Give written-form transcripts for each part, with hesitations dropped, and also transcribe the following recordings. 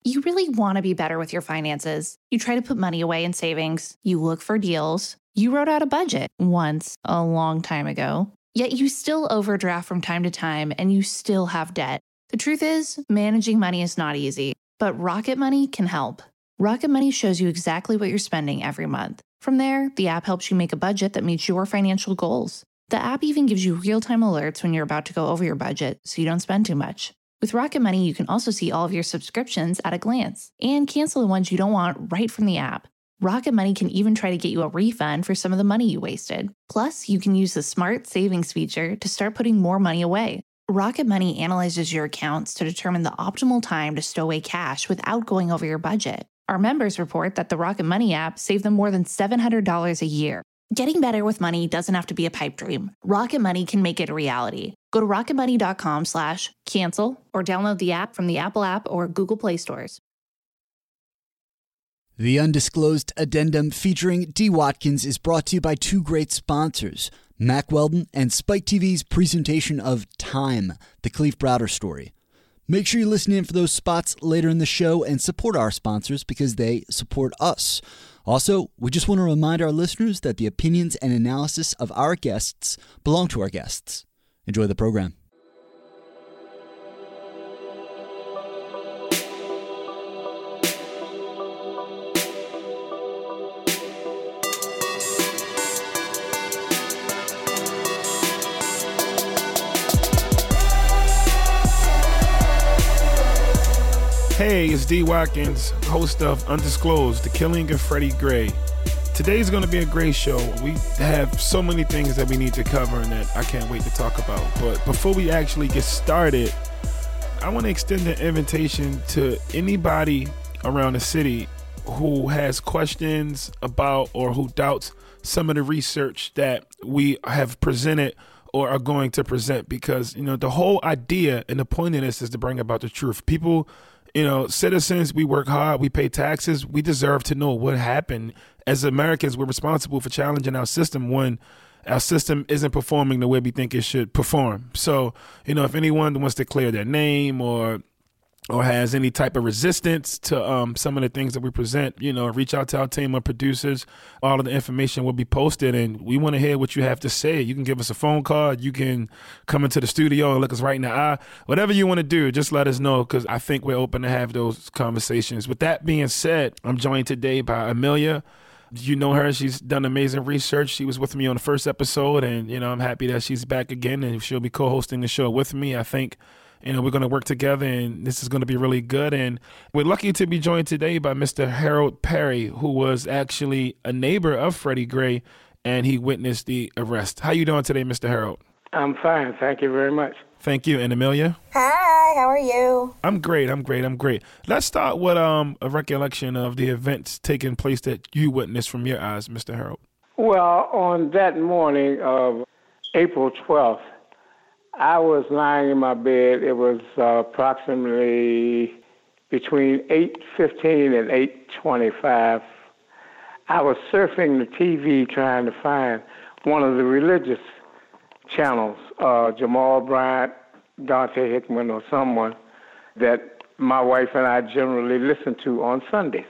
You really want to be better with your finances. You try to put money away in savings. You look for deals. You wrote out a budget once, a long time ago. Yet you still overdraft from time to time and you still have debt. The truth is, managing money is not easy, but Rocket Money can help. Rocket Money shows you exactly what you're spending every month. From there, the app helps you make a budget that meets your financial goals. The app even gives you real-time alerts when you're about to go over your budget so you don't spend too much. With Rocket Money, you can also see all of your subscriptions at a glance and cancel the ones you don't want right from the app. Rocket Money can even try to get you a refund for some of the money you wasted. Plus, you can use the Smart Savings feature to start putting more money away. Rocket Money analyzes your accounts to determine the optimal time to stow away cash without going over your budget. Our members report that the Rocket Money app saved them more than $700 a year. Getting better with money doesn't have to be a pipe dream. Rocket Money can make it a reality. Go to rocketmoney.com/cancel or download the app from the Apple App or Google Play stores. The Undisclosed Addendum featuring D. Watkins is brought to you by two great sponsors, Mack Weldon and Spike TV's presentation of Time, the Kalief Browder story. Make sure you listen in for those spots later in the show and support our sponsors because they support us. Also, we just want to remind our listeners that the opinions and analysis of our guests belong to our guests. Enjoy the program. Hey, it's D. Watkins, host of Undisclosed, The Killing of Freddie Gray. Today's going to be a great show. We have so many things that we need to cover and that I can't wait to talk about. But before we actually get started, I want to extend an invitation to anybody around the city who has questions about or who doubts some of the research that we have presented or are going to present, because, you know, the whole idea and the point of this is to bring about the truth. People, you know, citizens, we work hard, we pay taxes, we deserve to know what happened. As Americans, we're responsible for challenging our system when our system isn't performing the way we think it should perform. So, you know, if anyone wants to clear their name or has any type of resistance to some of the things that we present, you know, reach out to our team of producers. All of the information will be posted, and we want to hear what you have to say. You can give us a phone call. You can come into the studio and look us right in the eye. Whatever you want to do, just let us know, because I think we're open to have those conversations. With that being said, I'm joined today by Amelia. You know her. She's done amazing research. She was with me on the first episode, and, you know, I'm happy that she's back again, and she'll be co-hosting the show with me. I think, you know, we're going to work together, and this is going to be really good. And we're lucky to be joined today by Mr. Harold Perry, who was actually a neighbor of Freddie Gray, and he witnessed the arrest. How you doing today, Mr. Harold? I'm fine. Thank you very much. Thank you. And Amelia? Hi, how are you? I'm great. Let's start with a recollection of the events taking place that you witnessed from your eyes, Mr. Harold. Well, on that morning of April 12th, I was lying in my bed. It was approximately between 8:15 and 8:25. I was surfing the TV trying to find one of the religious channels, Jamal Bryant, Dante Hickman, or someone that my wife and I generally listen to on Sundays.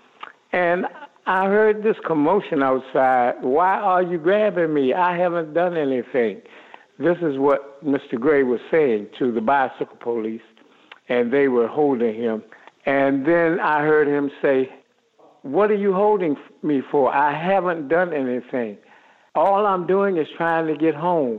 And I heard this commotion outside. Why are you grabbing me? I haven't done anything. This is what Mr. Gray was saying to the bicycle police, and they were holding him. And then I heard him say, "What are you holding me for? I haven't done anything. All I'm doing is trying to get home."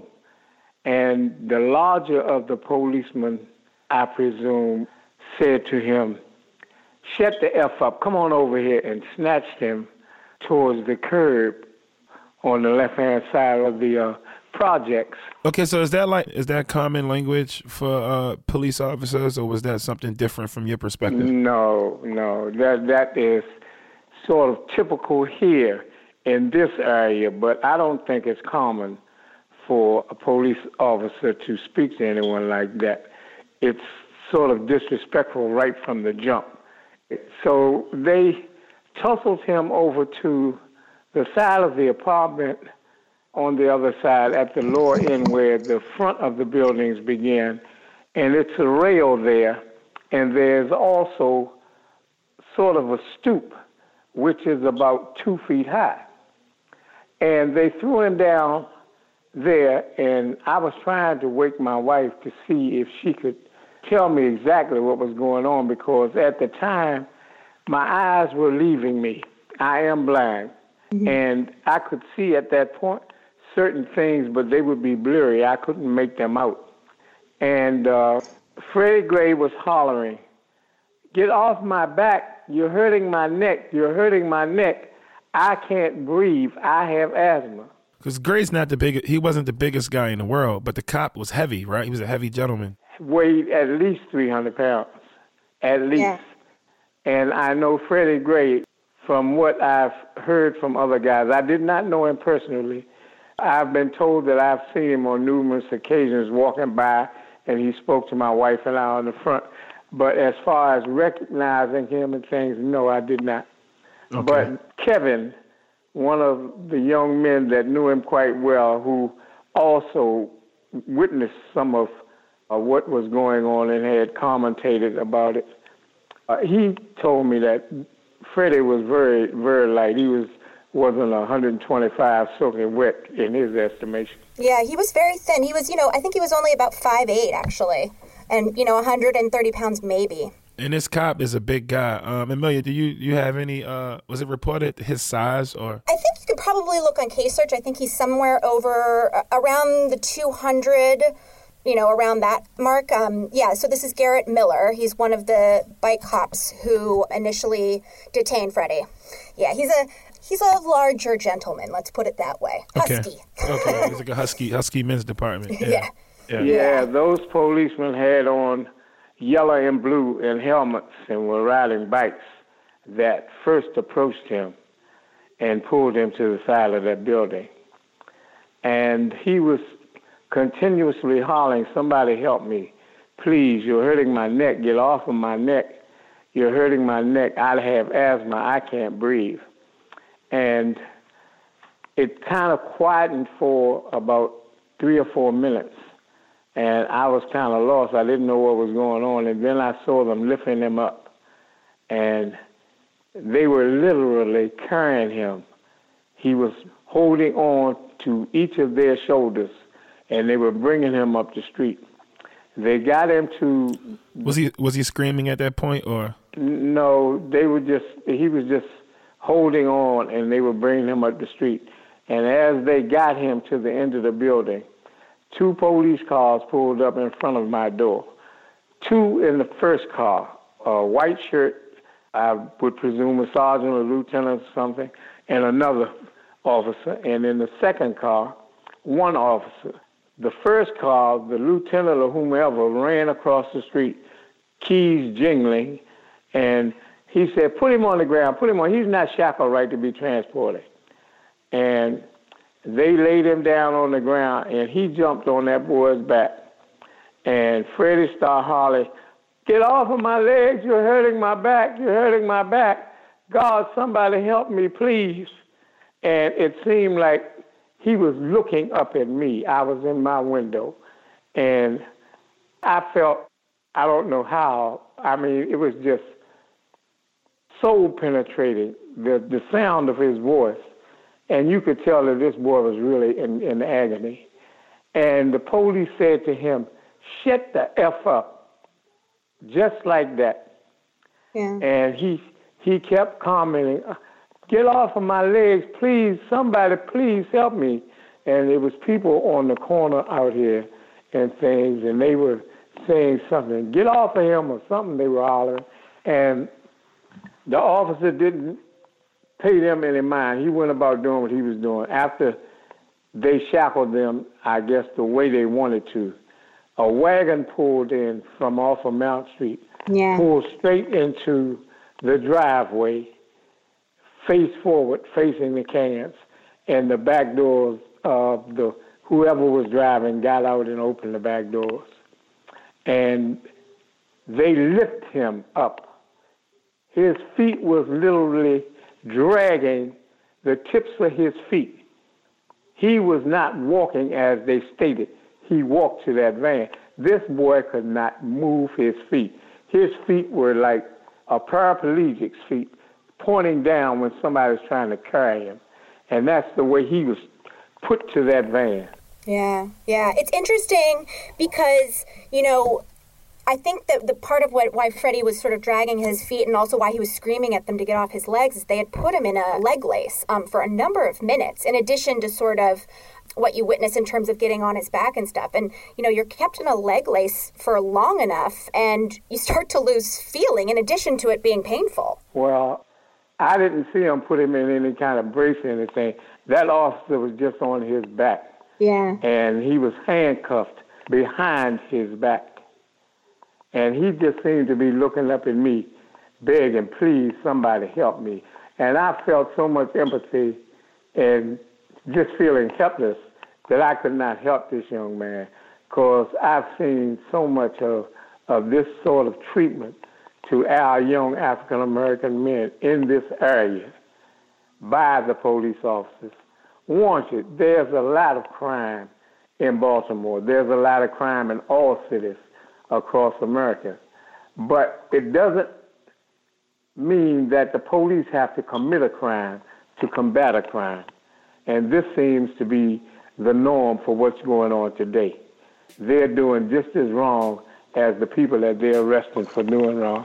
And the larger of the policemen, I presume, said to him, "Shut the F up, come on over here," and snatched him towards the curb on the left-hand side of the projects. Okay, so is that common language for police officers, or was that something different from your perspective? No, that is sort of typical here in this area, but I don't think it's common for a police officer to speak to anyone like that. It's sort of disrespectful right from the jump. So they tussled him over to the side of the apartment on the other side at the lower end where the front of the buildings begin, and it's a rail there, and there's also sort of a stoop, which is about 2 feet high. And they threw him down there, and I was trying to wake my wife to see if she could tell me exactly what was going on, because at the time, my eyes were leaving me. I am blind. Mm-hmm. And I could see at that point certain things, but they would be blurry. I couldn't make them out. And Freddie Gray was hollering, "Get off my back. You're hurting my neck. You're hurting my neck. I can't breathe. I have asthma." Because Gray's not the biggest, he wasn't the biggest guy in the world, but the cop was heavy, right? He was a heavy gentleman. Weighed at least 300 pounds, at least. Yeah. And I know Freddie Gray from what I've heard from other guys. I did not know him personally. I've been told that I've seen him on numerous occasions walking by, and he spoke to my wife and I on the front. But as far as recognizing him and things, no, I did not. Okay. But Kevin, one of the young men that knew him quite well, who also witnessed some of what was going on and had commentated about it, he told me that Freddie was very, very light. He wasn't 125 soaking wet in his estimation. Yeah, he was very thin. He was, I think he was only about 5'8", actually, and 130 pounds maybe. And this cop is a big guy. Amelia, do you have any, was it reported his size or? I think you could probably look on Case Search. I think he's somewhere over around the 200, around that mark. So this is Garrett Miller. He's one of the bike cops who initially detained Freddie. Yeah, he's a larger gentleman, let's put it that way. Husky. Okay, he's like a husky men's department. Yeah, those policemen had on yellow and blue and helmets and were riding bikes that first approached him and pulled him to the side of that building. And he was continuously hollering, "Somebody help me. Please, you're hurting my neck. Get off of my neck. You're hurting my neck. I have asthma. I can't breathe." And it kind of quietened for about 3 or 4 minutes. And I was kind of lost. I didn't know what was going on. And then I saw them lifting him up. And they were literally carrying him. He was holding on to each of their shoulders, and they were bringing him up the street. They got him to... Was he screaming at that point, or? No, he was just holding on, and they were bringing him up the street. And as they got him to the end of the building, 2 police cars pulled up in front of my door. 2 in the first car, a white shirt, I would presume a sergeant or lieutenant or something, and another officer. And in the second car, 1 officer. The first car, the lieutenant or whomever, ran across the street, keys jingling, and he said, "Put him on the ground, put him on. He's not shackled right to be transported." And they laid him down on the ground, and he jumped on that boy's back. And Freddie started hollering, "Get off of my legs. You're hurting my back. You're hurting my back. God, somebody help me, please." And it seemed like he was looking up at me. I was in my window, and I felt, I don't know how, it was just soul penetrating, the sound of his voice. And you could tell that this boy was really in agony. And the police said to him, "Shut the F up," just like that. Yeah. And he kept commenting, "Get off of my legs, please, somebody, please help me." And there was people on the corner out here and things, and they were saying something, "Get off of him," or something they were hollering. And the officer didn't pay them any mind. He went about doing what he was doing. After they shackled them, I guess the way they wanted to, a wagon pulled in from off of Mount Street, pulled straight into the driveway, face forward, facing the cans, and the back doors of whoever was driving got out and opened the back doors. And they lifted him up. His feet was literally dragging the tips of his feet. He was not walking as they stated. He walked to that van. This boy could not move his feet. His feet were like a paraplegic's feet pointing down when somebody's trying to carry him. And that's the way he was put to that van. Yeah. It's interesting because, I think that the part of why Freddie was sort of dragging his feet and also why he was screaming at them to get off his legs is they had put him in a leg lace for a number of minutes, in addition to sort of what you witness in terms of getting on his back and stuff. And, you're kept in a leg lace for long enough and you start to lose feeling in addition to it being painful. Well, I didn't see him put him in any kind of brace or anything. That officer was just on his back. Yeah. And he was handcuffed behind his back. And he just seemed to be looking up at me, begging, please, somebody help me. And I felt so much empathy and just feeling helpless that I could not help this young man, because I've seen so much of this sort of treatment to our young African-American men in this area by the police officers. Warranted. There's a lot of crime in Baltimore. There's a lot of crime in all cities across America. But it doesn't mean that the police have to commit a crime to combat a crime. And this seems to be the norm for what's going on today. They're doing just as wrong as the people that they're arresting for doing wrong.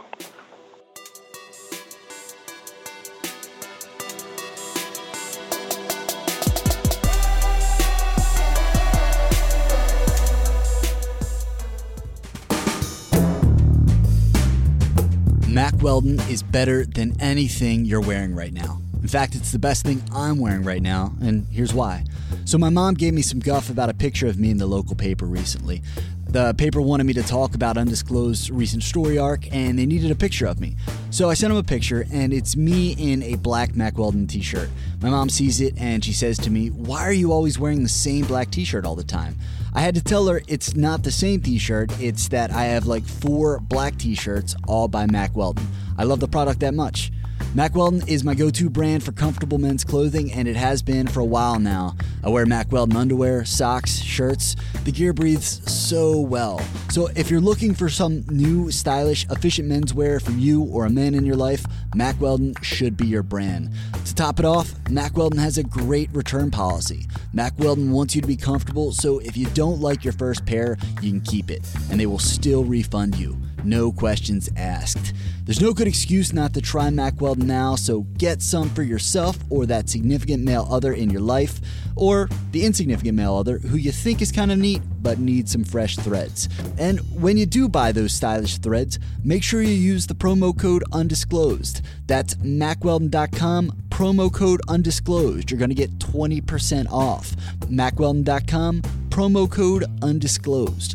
Mack Weldon is better than anything you're wearing right now. In fact, it's the best thing I'm wearing right now, and here's why. So my mom gave me some guff about a picture of me in the local paper recently. The paper wanted me to talk about Undisclosed's recent story arc, and they needed a picture of me. So I sent them a picture, and it's me in a black Mack Weldon t-shirt. My mom sees it, and she says to me, "Why are you always wearing the same black t-shirt all the time?" I had to tell her it's not the same t-shirt, it's that I have like 4 black t-shirts all by Mack Weldon. I love the product that much. Mack Weldon is my go-to brand for comfortable men's clothing, and it has been for a while now. I wear Mack Weldon underwear, socks, shirts. The gear breathes so well. So if you're looking for some new, stylish, efficient menswear for you or a man in your life, Mack Weldon should be your brand. To top it off, Mack Weldon has a great return policy. Mack Weldon wants you to be comfortable, so if you don't like your first pair, you can keep it, and they will still refund you. No questions asked. There's no good excuse not to try Mack Weldon now, so get some for yourself or that significant male other in your life, or the insignificant male other who you think is kind of neat but needs some fresh threads. And when you do buy those stylish threads, make sure you use the promo code UNDISCLOSED. That's MackWeldon.com, promo code UNDISCLOSED. You're going to get 20% off. MackWeldon.com, promo code UNDISCLOSED.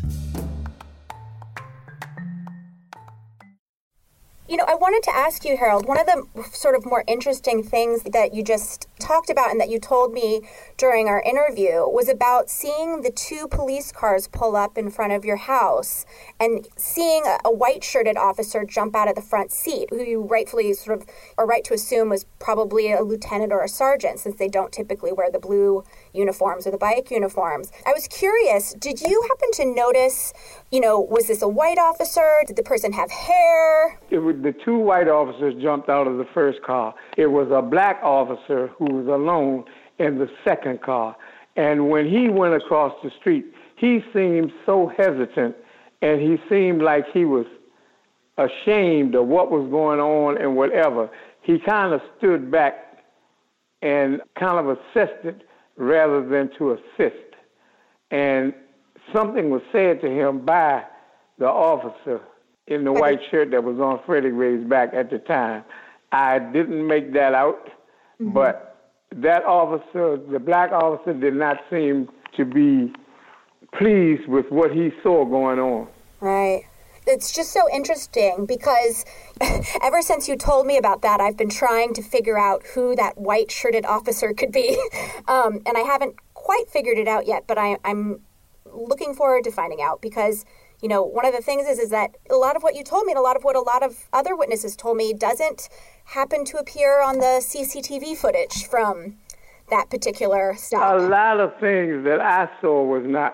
I wanted to ask you, Harold, one of the sort of more interesting things that you just talked about and that you told me during our interview was about seeing the 2 police cars pull up in front of your house and seeing a white-shirted officer jump out of the front seat, who you rightfully sort of are right to assume was probably a lieutenant or a sergeant, since they don't typically wear the blue uniforms or the bike uniforms. I was curious, did you happen to notice, was this a white officer? Did the person have hair? The 2 white officers jumped out of the first car. It was a black officer who was alone in the second car. And when he went across the street, he seemed so hesitant, and he seemed like he was ashamed of what was going on and whatever. He kind of stood back and kind of assisted rather than to assist. And something was said to him by the officer in the white shirt that was on Freddie Gray's back at the time. I didn't make that out, but that officer, the black officer, did not seem to be pleased with what he saw going on. Right. It's just so interesting because ever since you told me about that, I've been trying to figure out who that white-shirted officer could be. And I haven't quite figured it out yet, but I'm looking forward to finding out because, one of the things is that a lot of what you told me and a lot of what a lot of other witnesses told me doesn't happen to appear on the CCTV footage from that particular stop. A lot of things that I saw was not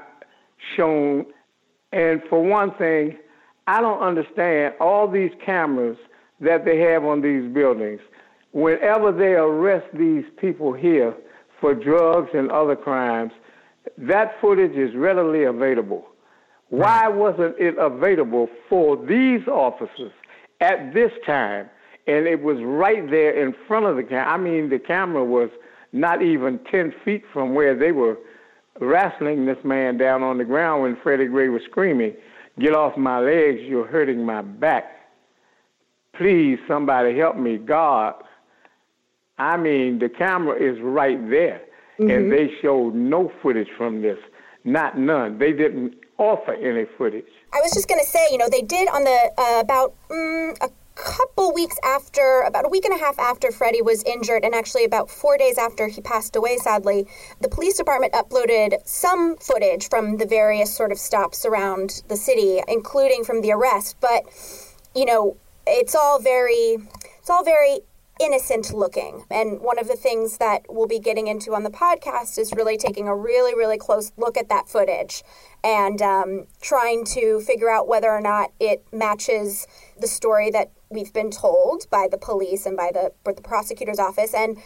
shown. And for one thing, I don't understand all these cameras that they have on these buildings. Whenever they arrest these people here for drugs and other crimes, that footage is readily available. Why wasn't it available for these officers at this time? And it was right there in front of the camera. I mean, the camera was not even 10 feet from where they were wrestling this man down on the ground when Freddie Gray was screaming, "Get off my legs, you're hurting my back. Please, somebody help me, God." I mean, the camera is right there, and they showed no footage from this, not none. They didn't offer any footage. I was just going to say, they did on the about a couple weeks after, about a week and a half after Freddie was injured, and actually about 4 days after he passed away, sadly, the police department uploaded some footage from the various sort of stops around the city, including from the arrest. But, it's all very innocent looking. And one of the things that we'll be getting into on the podcast is really taking a really, really close look at that footage and trying to figure out whether or not it matches the story that we've been told by the police and by the prosecutor's office. And,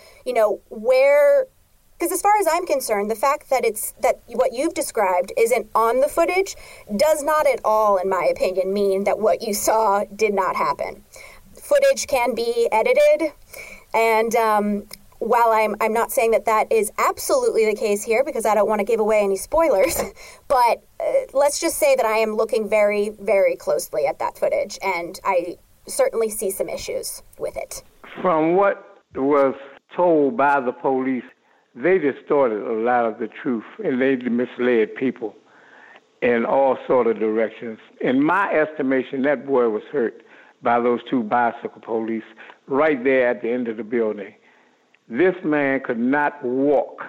because as far as I'm concerned, the fact that that what you've described isn't on the footage does not at all, in my opinion, mean that what you saw did not happen. Footage can be edited, and while I'm not saying that is absolutely the case here, because I don't want to give away any spoilers, but let's just say that I am looking very, very closely at that footage, and I certainly see some issues with it. From what was told by the police, they distorted a lot of the truth, and they misled people in all sort of directions. In my estimation, that boy was hurt by those two bicycle police right there at the end of the building. This man could not walk.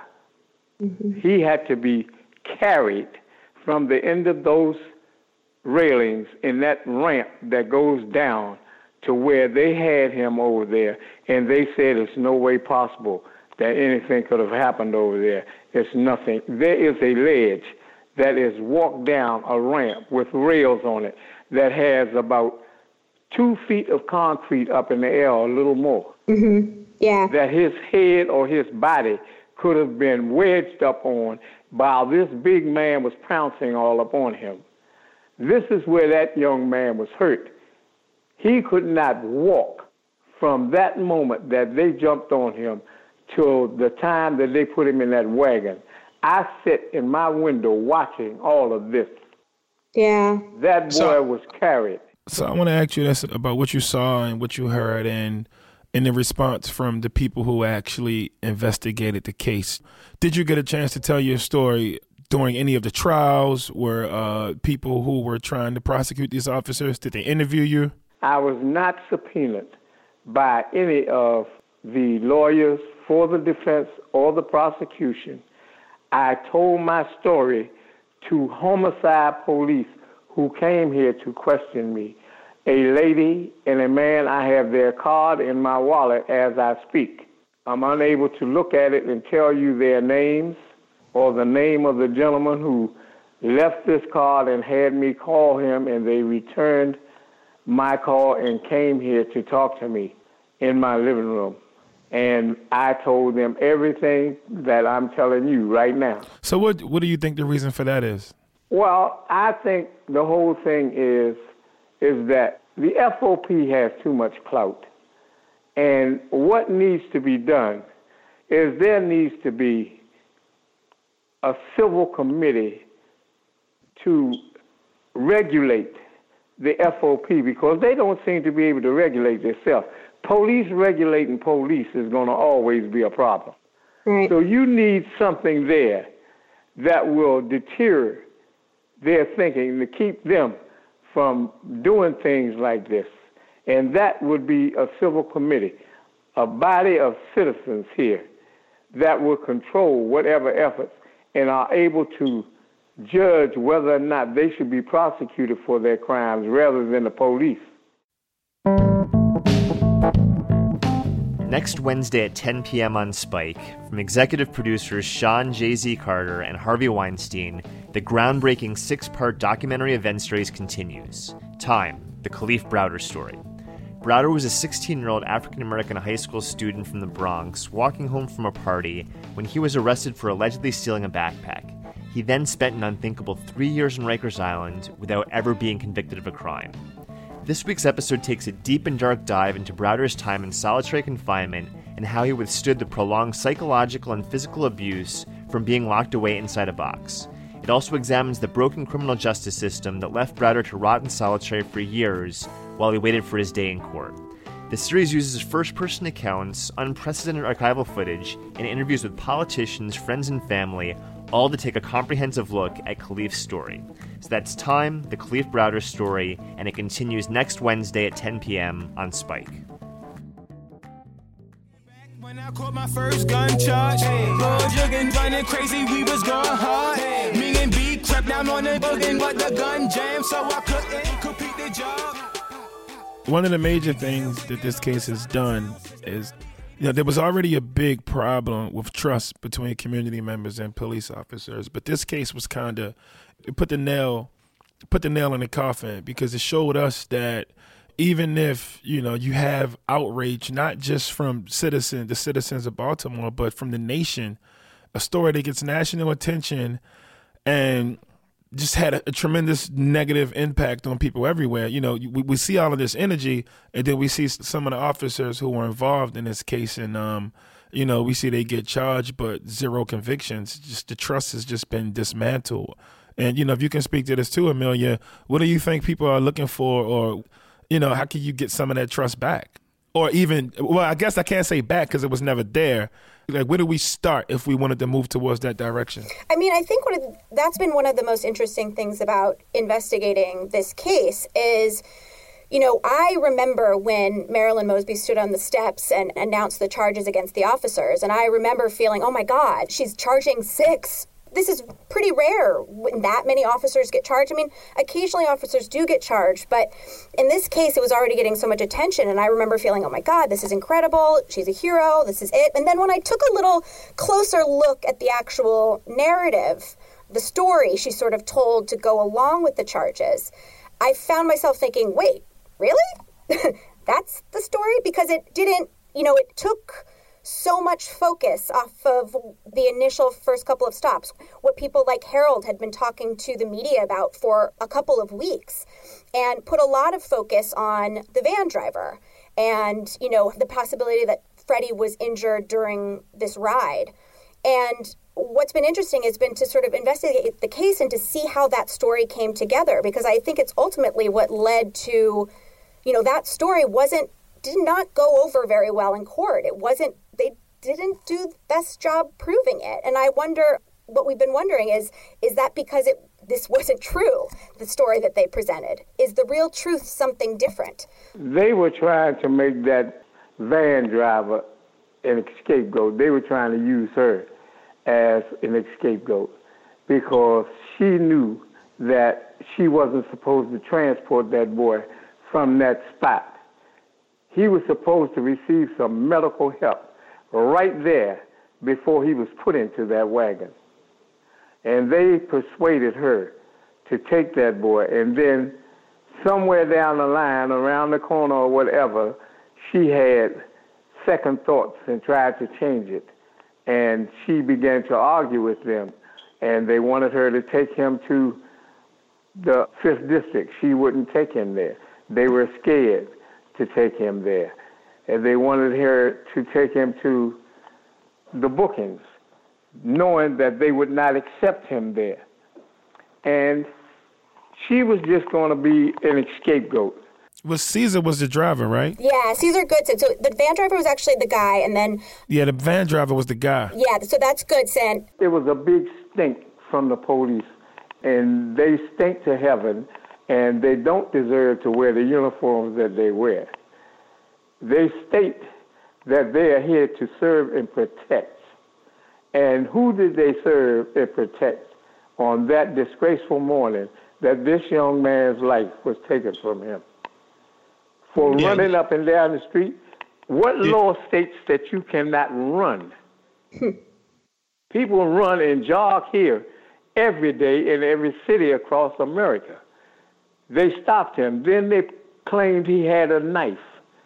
He had to be carried from the end of those railings in that ramp that goes down to where they had him over there, and they said it's no way possible that anything could have happened over there. It's nothing. There is a ledge that is walked down a ramp with rails on it that has about 2 feet of concrete up in the air, or a little more. Yeah. That his head or his body could have been wedged up on while this big man was pouncing all up on him. This is where that young man was hurt. He could not walk from that moment that they jumped on him till the time that they put him in that wagon. I sit in my window watching all of this. Yeah. That boy was carried. So I want to ask you this about what you saw and what you heard and the response from the people who actually investigated the case. Did you get a chance to tell your story during any of the trials? Were people who were trying to prosecute these officers, did they interview you? I was not subpoenaed by any of the lawyers for the defense or the prosecution. I told my story to homicide police who came here to question me. A lady and a man, I have their card in my wallet as I speak. I'm unable to look at it and tell you their names or the name of the gentleman who left this card and had me call him, and they returned my call and came here to talk to me in my living room. And I told them everything that I'm telling you right now. So what do you think the reason for that is? Well, I think the whole thing is that the FOP has too much clout. And what needs to be done is there needs to be a civil committee to regulate the FOP, because they don't seem to be able to regulate themselves. Police regulating police is going to always be a problem. Right. So you need something there that will deter their thinking, to keep them from doing things like this. And that would be a civil committee, a body of citizens here that will control whatever efforts and are able to judge whether or not they should be prosecuted for their crimes rather than the police. Next Wednesday at 10 p.m. on Spike, from executive producers Sean J.Z. Carter and Harvey Weinstein, the groundbreaking 6-part documentary event series continues. Time, the Kalief Browder story. Browder was a 16-year-old African-American high school student from the Bronx walking home from a party when he was arrested for allegedly stealing a backpack. He then spent an unthinkable 3 years in Rikers Island without ever being convicted of a crime. This week's episode takes a deep and dark dive into Browder's time in solitary confinement and how he withstood the prolonged psychological and physical abuse from being locked away inside a box. It also examines the broken criminal justice system that left Browder to rot in solitary for years while he waited for his day in court. The series uses first-person accounts, unprecedented archival footage, and interviews with politicians, friends, and family, all to take a comprehensive look at Kalief's story. So that's Time, the Kalief Browder story, and it continues next Wednesday at 10 p.m. on Spike. When I caught my first gun charge, boys looking running crazy, we was going hard. Me and B crept down on the building, but the gun jammed, so I couldn't complete the job. One of the major things that this case has done is, there was already a big problem with trust between community members and police officers, but this case was kind of put the nail in the coffin, because it showed us that even if, you have outrage, not just from the citizens of Baltimore, but from the nation, a story that gets national attention and just had a tremendous negative impact on people everywhere. We see all of this energy, and then we see some of the officers who were involved in this case, and, we see they get charged, but zero convictions. Just the trust has just been dismantled. And, if you can speak to this too, Amelia, what do you think people are looking for, or how can you get some of that trust back? Or even, well, I guess I can't say back because it was never there. Like, where do we start if we wanted to move towards that direction? I mean, I think that's been one of the most interesting things about investigating this case is, I remember when Marilyn Mosby stood on the steps and announced the charges against the officers. And I remember feeling, oh my God, she's charging 6. This is pretty rare when that many officers get charged. I mean, occasionally officers do get charged, but in this case, it was already getting so much attention. And I remember feeling, oh my God, this is incredible. She's a hero. This is it. And then when I took a little closer look at the actual narrative, the story she sort of told to go along with the charges, I found myself thinking, wait, really? That's the story? Because it didn't, it took so much focus off of the initial first couple of stops, what people like Harold had been talking to the media about for a couple of weeks, and put a lot of focus on the van driver and, the possibility that Freddie was injured during this ride. And what's been interesting has been to sort of investigate the case and to see how that story came together, because I think it's ultimately what led to, that story did not go over very well in court. They didn't do the best job proving it. And I wonder, what we've been wondering is that because this wasn't true, the story that they presented? Is the real truth something different? They were trying to make that van driver an scapegoat. They were trying to use her as an scapegoat because she knew that she wasn't supposed to transport that boy from that spot. He was supposed to receive some medical help right there before he was put into that wagon. And they persuaded her to take that boy. And then somewhere down the line, around the corner or whatever, she had second thoughts and tried to change it. And she began to argue with them. And they wanted her to take him to the 5th District. She wouldn't take him there. They were scared to take him there. And they wanted her to take him to the bookings, knowing that they would not accept him there. And she was just going to be an scapegoat. Well, Caesar was the driver, right? Yeah, Caesar Goodson. So the van driver was actually the guy, and then... Yeah, the van driver was the guy. Yeah, so that's Goodson. There was a big stink from the police, and they stink to heaven, and they don't deserve to wear the uniforms that they wear. They state that they are here to serve and protect. And who did they serve and protect on that disgraceful morning that this young man's life was taken from him? For running up and down the street? What law states that you cannot run? People run and jog here every day in every city across America. They stopped him. Then they claimed he had a knife.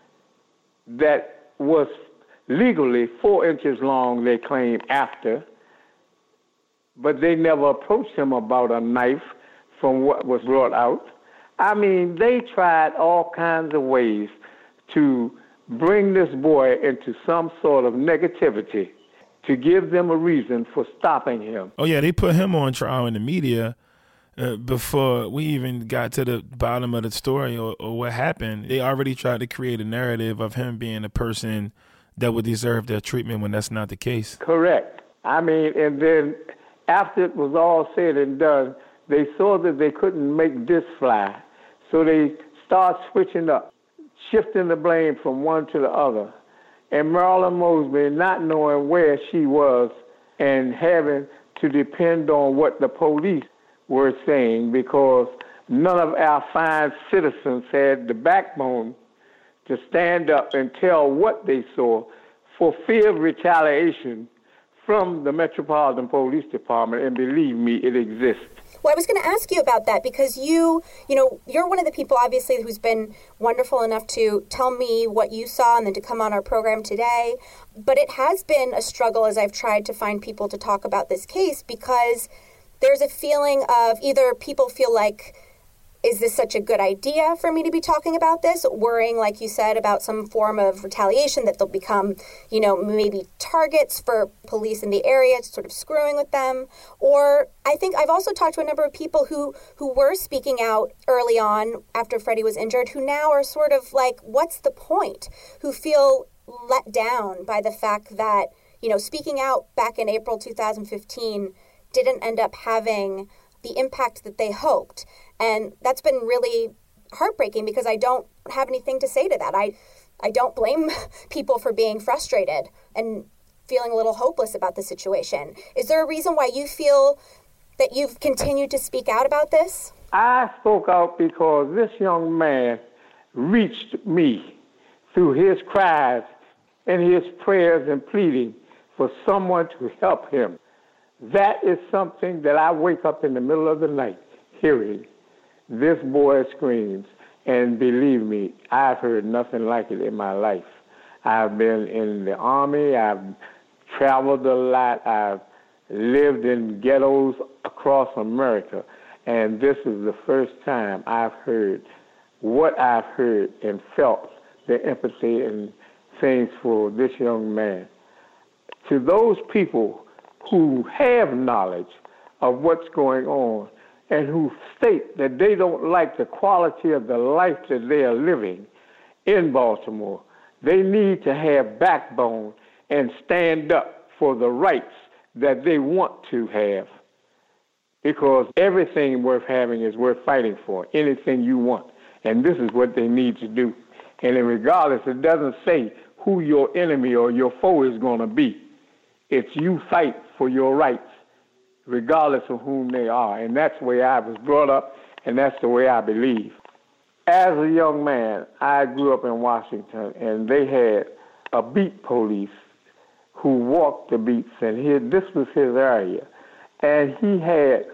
that was legally 4 inches long, they claim, after, but they never approached him about a knife from what was brought out. I mean, they tried all kinds of ways to bring this boy into some sort of negativity to give them a reason for stopping him. Oh, yeah, they put him on trial in the media before we even got to the bottom of the story or what happened. They already tried to create a narrative of him being a person that would deserve their treatment when that's not the case. Correct. I mean, and then after it was all said and done, they saw that they couldn't make this fly. So they start switching up, shifting the blame from one to the other. And Marilyn Mosby, not knowing where she was and having to depend on what the police were saying, because none of our fine citizens had the backbone to stand up and tell what they saw for fear of retaliation from the Metropolitan Police Department. And believe me, it exists. Well, I was going to ask you about that because you're one of the people, obviously, who's been wonderful enough to tell me what you saw and then to come on our program today. But it has been a struggle as I've tried to find people to talk about this case, because there's a feeling of either people feel like, is this such a good idea for me to be talking about this? Worrying, like you said, about some form of retaliation, that they'll become, maybe targets for police in the area, sort of screwing with them. Or I think I've also talked to a number of people who were speaking out early on after Freddie was injured, who now are sort of like, what's the point? Who feel let down by the fact that, speaking out back in April 2015 didn't end up having the impact that they hoped. And that's been really heartbreaking, because I don't have anything to say to that. I don't blame people for being frustrated and feeling a little hopeless about the situation. Is there a reason why you feel that you've continued to speak out about this? I spoke out because this young man reached me through his cries and his prayers and pleading for someone to help him. That is something that I wake up in the middle of the night hearing. This boy screams, and believe me, I've heard nothing like it in my life. I've been in the Army, I've traveled a lot, I've lived in ghettos across America, and this is the first time I've heard what I've heard and felt the empathy and things for this young man. To those people who have knowledge of what's going on and who state that they don't like the quality of the life that they are living in Baltimore, they need to have backbone and stand up for the rights that they want to have. Because everything worth having is worth fighting for, anything you want. And this is what they need to do. And regardless, it doesn't say who your enemy or your foe is going to be. It's you fight for your rights, regardless of whom they are. And that's the way I was brought up, and that's the way I believe. As a young man, I grew up in Washington, and they had a beat police who walked the beats, and this was his area. And he had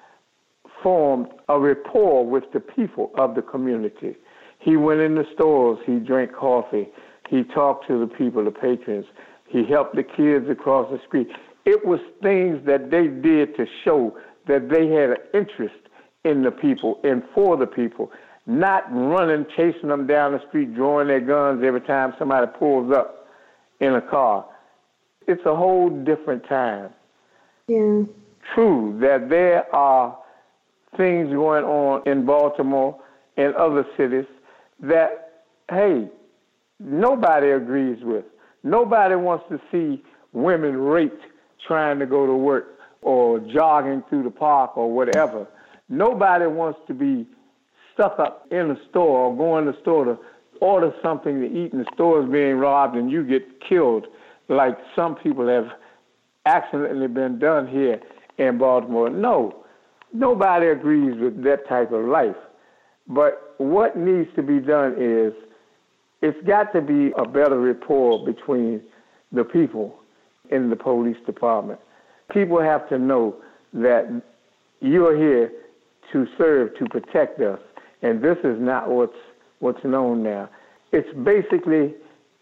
formed a rapport with the people of the community. He went in the stores, he drank coffee, he talked to the people, the patrons, he helped the kids across the street. It was things that they did to show that they had an interest in the people and for the people, not running, chasing them down the street, drawing their guns every time somebody pulls up in a car. It's a whole different time. Yeah. True that there are things going on in Baltimore and other cities that, hey, nobody agrees with. Nobody wants to see women raped trying to go to work or jogging through the park or whatever. Nobody wants to be stuck up in a store or go in the store to order something to eat and the store is being robbed and you get killed like some people have accidentally been done here in Baltimore. No, nobody agrees with that type of life. But what needs to be done is it's got to be a better rapport between the people in the police department. People have to know that you're here to serve, to protect us, and this is not what's known now. It's basically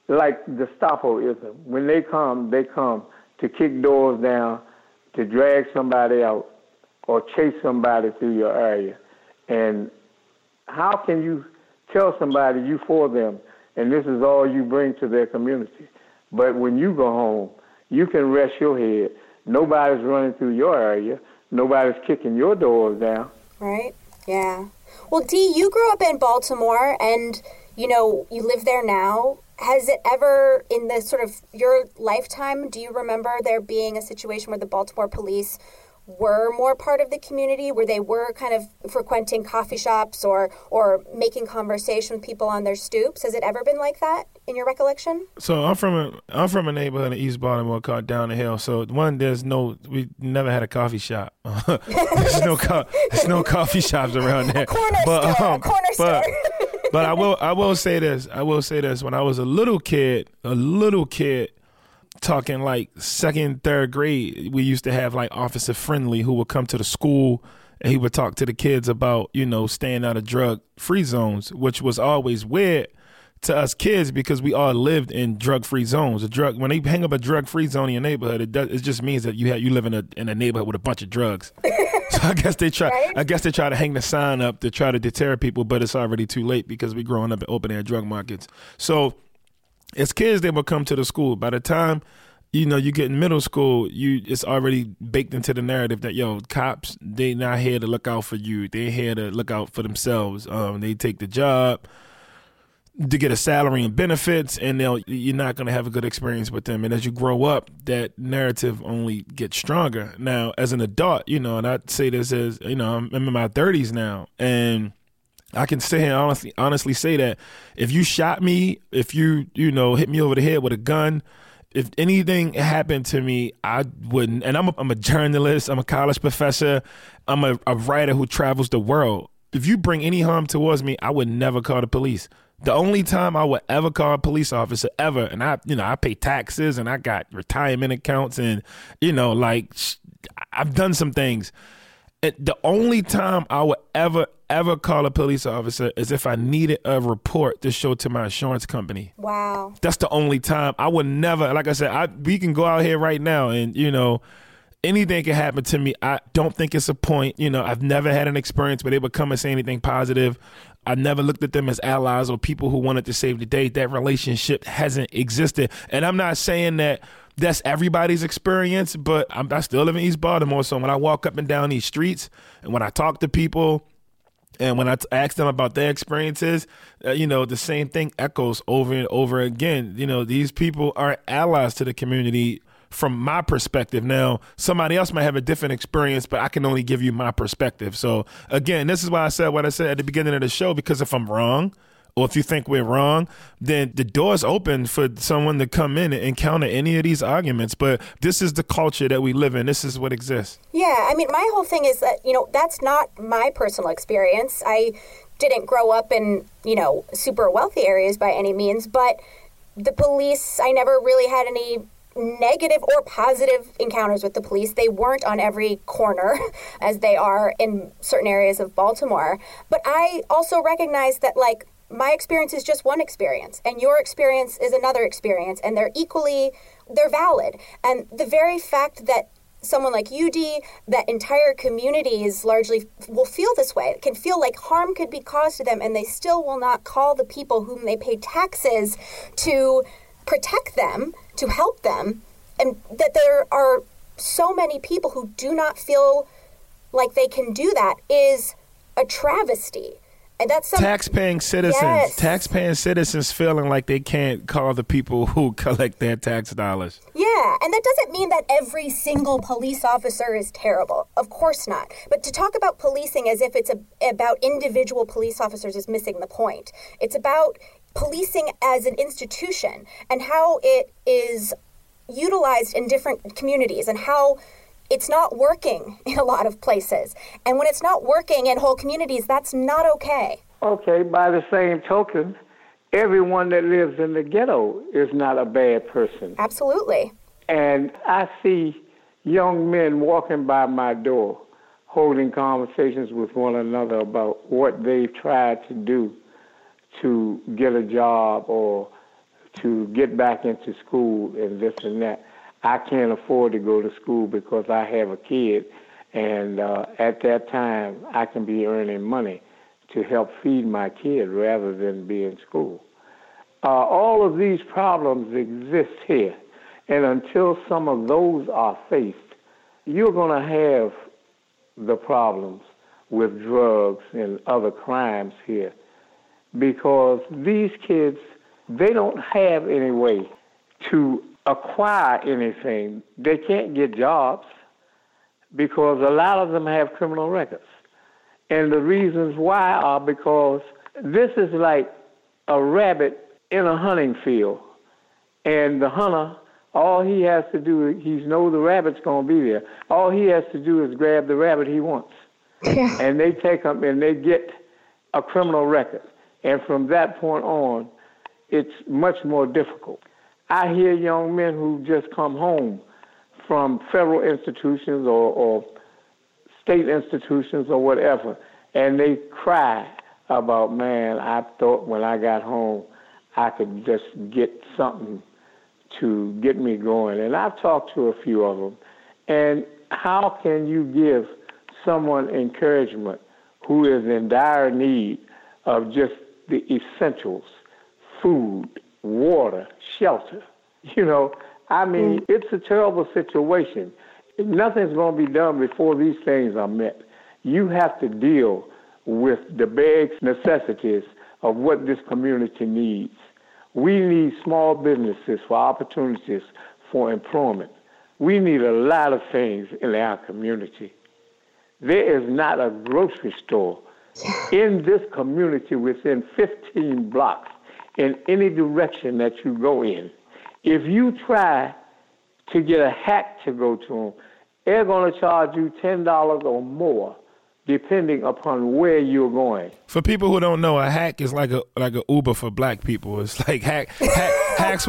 like Gestapoism. When they come to kick doors down, to drag somebody out, or chase somebody through your area. And how can you tell somebody you for them, and this is all you bring to their community? But when you go home, you can rest your head. Nobody's running through your area. Nobody's kicking your doors down. Right? Yeah. Well, Dee, you grew up in Baltimore, and, you know, you live there now. Has it ever, in the sort of your lifetime, do you remember there being a situation where the Baltimore police were more part of the community, where they were kind of frequenting coffee shops or making conversation with people on their stoops? Has it ever been like that in your recollection? So I'm from a neighborhood in East Baltimore called Down the Hill. So we never had a coffee shop. There's no coffee shops around there. Corner store. But I will say this. When I was a little kid, talking like second, third grade, we used to have like Officer Friendly who would come to the school and he would talk to the kids about, you know, staying out of drug-free zones, which was always weird to us kids because we all lived in drug-free zones. When they hang up a drug-free zone in your neighborhood, it just means that you live in a neighborhood with a bunch of drugs. So I guess they try to hang the sign up to try to deter people, but it's already too late because we're growing up in open-air drug markets. So as kids, they would come to the school. By the time, you know, you get in middle school, it's already baked into the narrative that, cops, they not here to look out for you. They're here to look out for themselves. They take the job to get a salary and benefits, and you're not going to have a good experience with them. And as you grow up, that narrative only gets stronger. Now, as an adult, you know, and I'd say this as, you know, I'm in my 30s now, and I can sit here and honestly say that if you shot me, if you hit me over the head with a gun, if anything happened to me, I wouldn't. And I'm a journalist. I'm a college professor. I'm a writer who travels the world. If you bring any harm towards me, I would never call the police. The only time I would ever call a police officer ever, and I pay taxes and I got retirement accounts and, you know, like I've done some things. The only time I would ever call a police officer is if I needed a report to show to my insurance company. Wow. That's the only time. I would never, like I said, we can go out here right now and, you know, anything can happen to me. I don't think it's a point. You know, I've never had an experience where they would come and say anything positive. I never looked at them as allies or people who wanted to save the day. That relationship hasn't existed. And I'm not saying that that's everybody's experience, but I still live in East Baltimore. So when I walk up and down these streets and when I talk to people and when I ask them about their experiences, you know, the same thing echoes over and over again. You know, these people are allies to the community from my perspective. Now, somebody else might have a different experience, but I can only give you my perspective. So again, this is why I said what I said at the beginning of the show, because if I'm wrong, or if you think we're wrong, then the door's open for someone to come in and counter any of these arguments. But this is the culture that we live in. This is what exists. Yeah, I mean, my whole thing is that, you know, that's not my personal experience. I didn't grow up in, you know, super wealthy areas by any means, but the police, I never really had any negative or positive encounters with the police. They weren't on every corner as they are in certain areas of Baltimore. But I also recognize that, like, my experience is just one experience, and your experience is another experience, and they're valid. And the very fact that someone like you, Dee, that entire communities largely will feel this way, can feel like harm could be caused to them, and they still will not call the people whom they pay taxes to protect them, to help them, and that there are so many people who do not feel like they can do that is a travesty. And that's tax-paying citizens. Yes. Tax-paying citizens feeling like they can't call the people who collect their tax dollars. Yeah, and that doesn't mean that every single police officer is terrible. Of course not. But to talk about policing as if it's about individual police officers is missing the point. It's about policing as an institution and how it is utilized in different communities and how it's not working in a lot of places. And when it's not working in whole communities, that's not okay. Okay, by the same token, everyone that lives in the ghetto is not a bad person. Absolutely. And I see young men walking by my door, holding conversations with one another about what they've tried to do to get a job or to get back into school and this and that. I can't afford to go to school because I have a kid, and at that time I can be earning money to help feed my kid rather than be in school. All of these problems exist here, and until some of those are faced, you're going to have the problems with drugs and other crimes here, because these kids, they don't have any way to acquire anything. They can't get jobs because a lot of them have criminal records. And the reasons why are because this is like a rabbit in a hunting field. And the hunter, all he has to do, he knows the rabbit's going to be there. All he has to do is grab the rabbit he wants. Yeah. And they take him and they get a criminal record. And from that point on, it's much more difficult. I hear young men who just come home from federal institutions or state institutions or whatever, and they cry about, man, I thought when I got home I could just get something to get me going. And I've talked to a few of them. And how can you give someone encouragement who is in dire need of just the essentials, food, water, shelter? You know, I mean, it's a terrible situation. Nothing's going to be done before these things are met. You have to deal with the basic necessities of what this community needs. We need small businesses for opportunities for employment. We need a lot of things in our community. There is not a grocery store in this community within 15 blocks in any direction that you go in. If you try to get a hack to go to them, they're going to charge you $10 or more, depending upon where you're going. For people who don't know, a hack is like a Uber for black people. It's like Hacks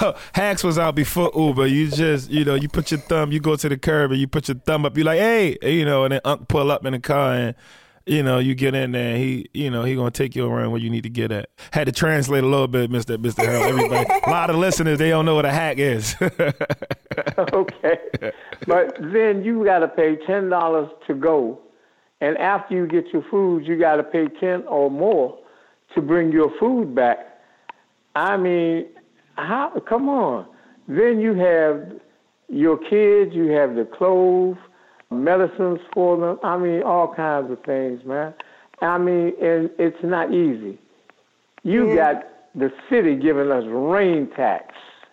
was out before Uber. You just, you put your thumb, you go to the curb and you put your thumb up. You're like, hey, and then Unc pull up in the car and you get in there and he gonna take you around where you need to get at. Had to translate a little bit, Mr. Harold. Everybody, a lot of listeners, they don't know what a hack is. Okay, but then you got to pay $10 to go, and after you get your food, you got to pay $10 or more to bring your food back. I mean, how? Come on. Then you have your kids, you have the clothes, medicines for them. I mean, all kinds of things, man. I mean, and it's not easy. You got the city giving us rain tax.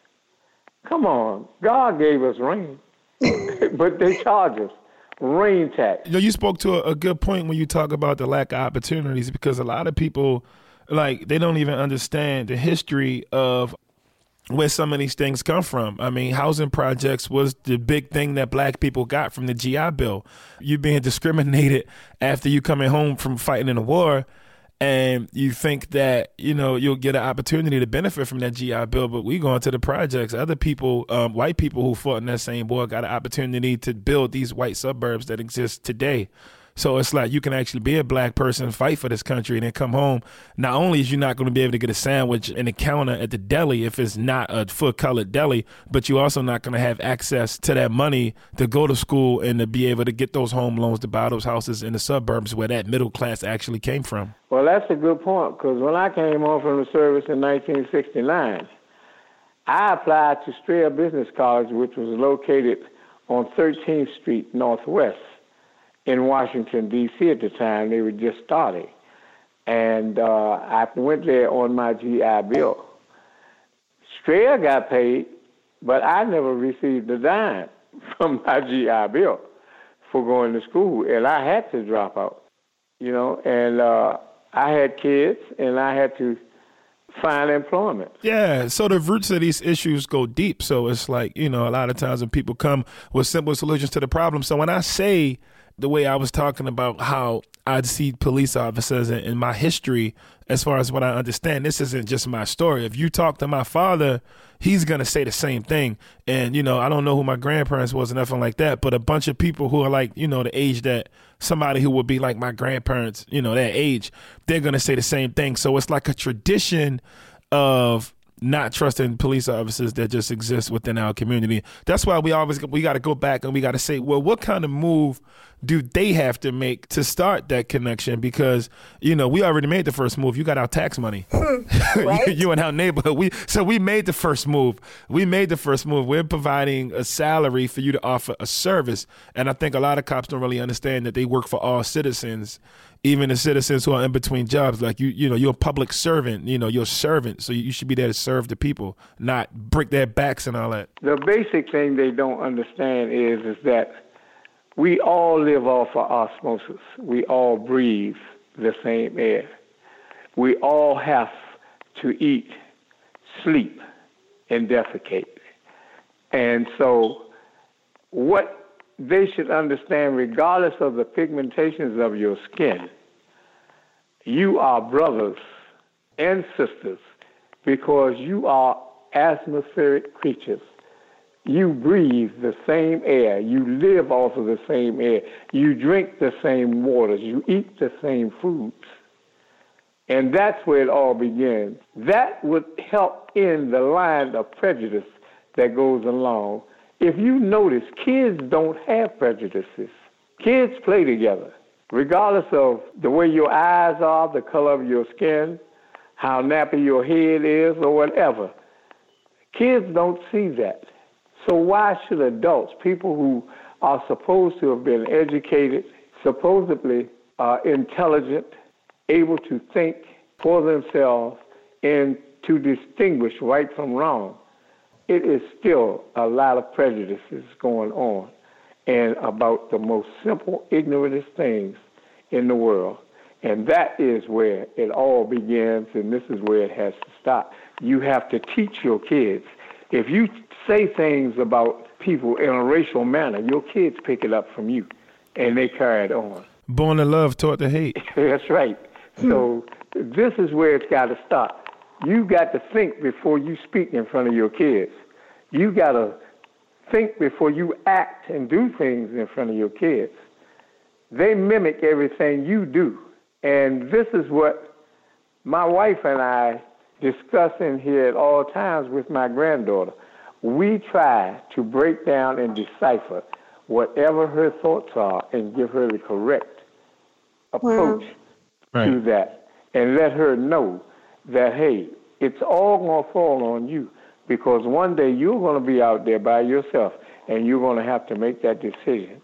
Come on. God gave us rain, but they charge us rain tax. You spoke to a good point when you talk about the lack of opportunities, because a lot of people, they don't even understand the history of where some of these things come from. I mean, housing projects was the big thing that black people got from the GI Bill. You being discriminated after you coming home from fighting in a war, and you think that, you'll get an opportunity to benefit from that GI Bill, but we going to the projects. Other people, white people who fought in that same war, got an opportunity to build these white suburbs that exist today. So it's like you can actually be a black person, fight for this country, and then come home. Not only is you not going to be able to get a sandwich in the counter at the deli if it's not a full-colored deli, but you're also not going to have access to that money to go to school and to be able to get those home loans to buy those houses in the suburbs where that middle class actually came from. Well, that's a good point, because when I came home from the service in 1969, I applied to Strayer Business College, which was located on 13th Street Northwest in Washington, D.C. at the time. They were just starting. And I went there on my GI Bill. Strayer got paid, but I never received a dime from my GI Bill for going to school, and I had to drop out, and I had kids, and I had to find employment. Yeah, so the roots of these issues go deep. So it's like, a lot of times when people come with simple solutions to the problem. So when I say the way I was talking about how I'd see police officers in my history, as far as what I understand, this isn't just my story. If you talk to my father, he's going to say the same thing. And, I don't know who my grandparents was or nothing like that, but a bunch of people who are like, the age that somebody who would be like my grandparents, that age, they're going to say the same thing. So it's like a tradition of not trusting police officers that just exist within our community. That's why we got to go back and we got to say, well, what kind of move do they have to make to start that connection? Because, we already made the first move. You got our tax money. Right? you and our neighborhood. We made the first move. We're providing a salary for you to offer a service. And I think a lot of cops don't really understand that they work for all citizens, even the citizens who are in between jobs. Like you're a public servant, you're a servant. So you should be there to serve the people, not break their backs and all that. The basic thing they don't understand is that we all live off of osmosis. We all breathe the same air. We all have to eat, sleep, and defecate. And so what they should understand, regardless of the pigmentations of your skin, you are brothers and sisters because you are atmospheric creatures. You breathe the same air. You live off of the same air. You drink the same waters. You eat the same foods. And that's where it all begins. That would help end the line of prejudice that goes along. If you notice, kids don't have prejudices. Kids play together, regardless of the way your eyes are, the color of your skin, how nappy your head is, or whatever. Kids don't see that. So why should adults, people who are supposed to have been educated, supposedly intelligent, able to think for themselves and to distinguish right from wrong, it is still a lot of prejudices going on and about the most simple, ignorantest things in the world. And that is where it all begins, and this is where it has to stop. You have to teach your kids. If you say things about people in a racial manner, your kids pick it up from you, and they carry it on. Born to love, taught to hate. That's right. So this is where it's got to stop. You got to think before you speak in front of your kids. You got to think before you act and do things in front of your kids. They mimic everything you do. And this is what my wife and I discuss in here at all times with my granddaughter. We try to break down and decipher whatever her thoughts are and give her the correct approach to that and let her know that, hey, it's all going to fall on you because one day you're going to be out there by yourself and you're going to have to make that decision.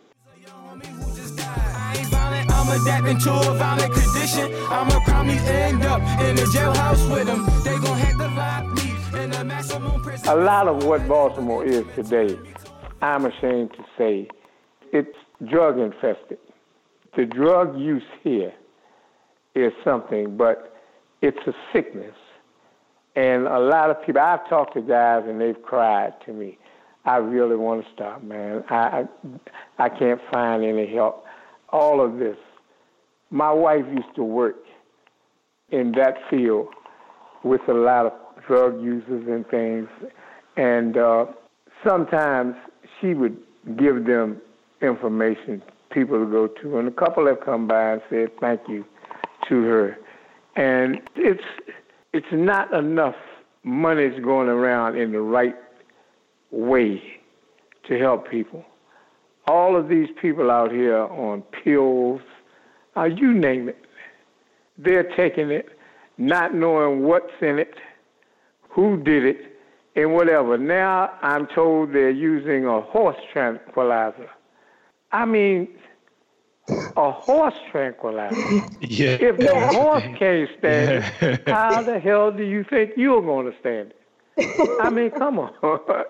I'm adapting to a violent condition. I'ma probably end up in a jailhouse with them. They gon' have to lock me in a maximum prison. A lot of what Baltimore is today, I'm ashamed to say, it's drug infested. The drug use here is something, but it's a sickness. And a lot of people, I've talked to guys and they've cried to me. I really want to stop, man. I can't find any help. All of this. My wife used to work in that field with a lot of drug users and things, and sometimes she would give them information, people to go to, and a couple have come by and said thank you to her. And it's not enough money's going around in the right way to help people. All of these people out here on pills, you name it, they're taking it, not knowing what's in it, who did it, and whatever. Now I'm told they're using a horse tranquilizer. I mean, a horse tranquilizer. Yeah. If the horse can't stand it, how the hell do you think you're going to stand it? I mean, come on.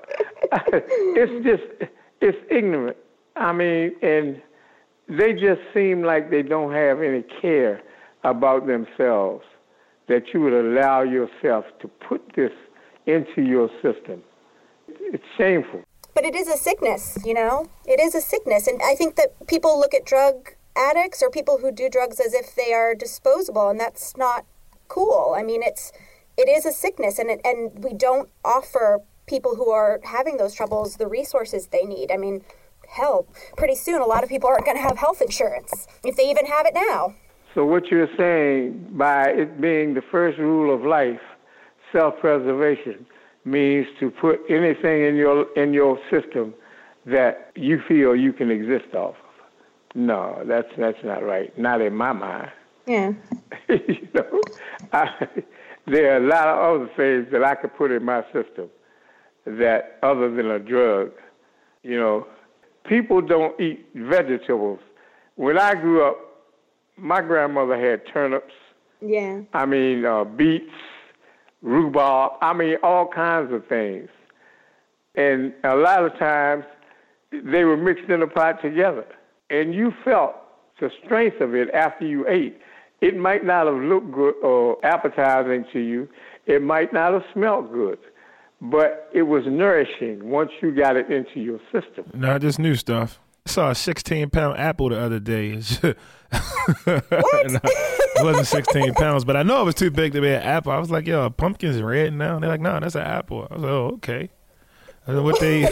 It's ignorant. I mean, and they just seem like they don't have any care about themselves, that you would allow yourself to put this into your system. It's shameful. But it is a sickness, you know? It is a sickness. And I think that people look at drug addicts or people who do drugs as if they are disposable, and that's not cool. I mean, it is a sickness, and we don't offer people who are having those troubles the resources they need. I mean, hell, pretty soon a lot of people aren't going to have health insurance, if they even have it now. So what you're saying, by it being the first rule of life, self-preservation means to put anything in your system that you feel you can exist off of. No, that's not right. Not in my mind. Yeah. You know, there are a lot of other things that I could put in my system that other than a drug. You know, people don't eat vegetables. When I grew up, my grandmother had turnips. Yeah. I mean, beets, rhubarb. I mean, all kinds of things. And a lot of times, they were mixed in a pot together. And you felt the strength of it after you ate. It might not have looked good or appetizing to you. It might not have smelled good. But it was nourishing once you got it into your system. Not just new stuff. I saw a 16-pound apple the other day. What? No, it wasn't 16 pounds, but I know it was too big to be an apple. I was like, yo, a pumpkin's red now. And they're like, no, that's an apple. I was like, oh, okay. I don't know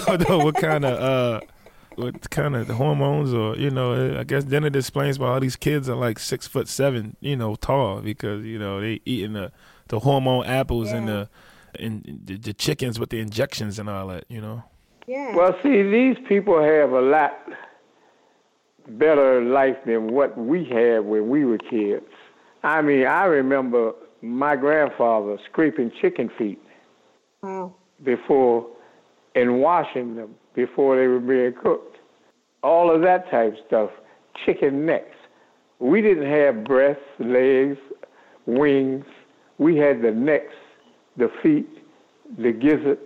what kind of hormones or, you know, I guess then it explains why all these kids are like 6'7", you know, tall because, you know, they eating the hormone apples and the chickens with the injections and all that, you know. Yeah. Well, see, these people have a lot better life than what we had when we were kids. I mean, I remember my grandfather scraping chicken feet before and washing them before they were being cooked. All of that type of stuff. Chicken necks. We didn't have breasts, legs, wings. We had the necks, the feet, the gizzard,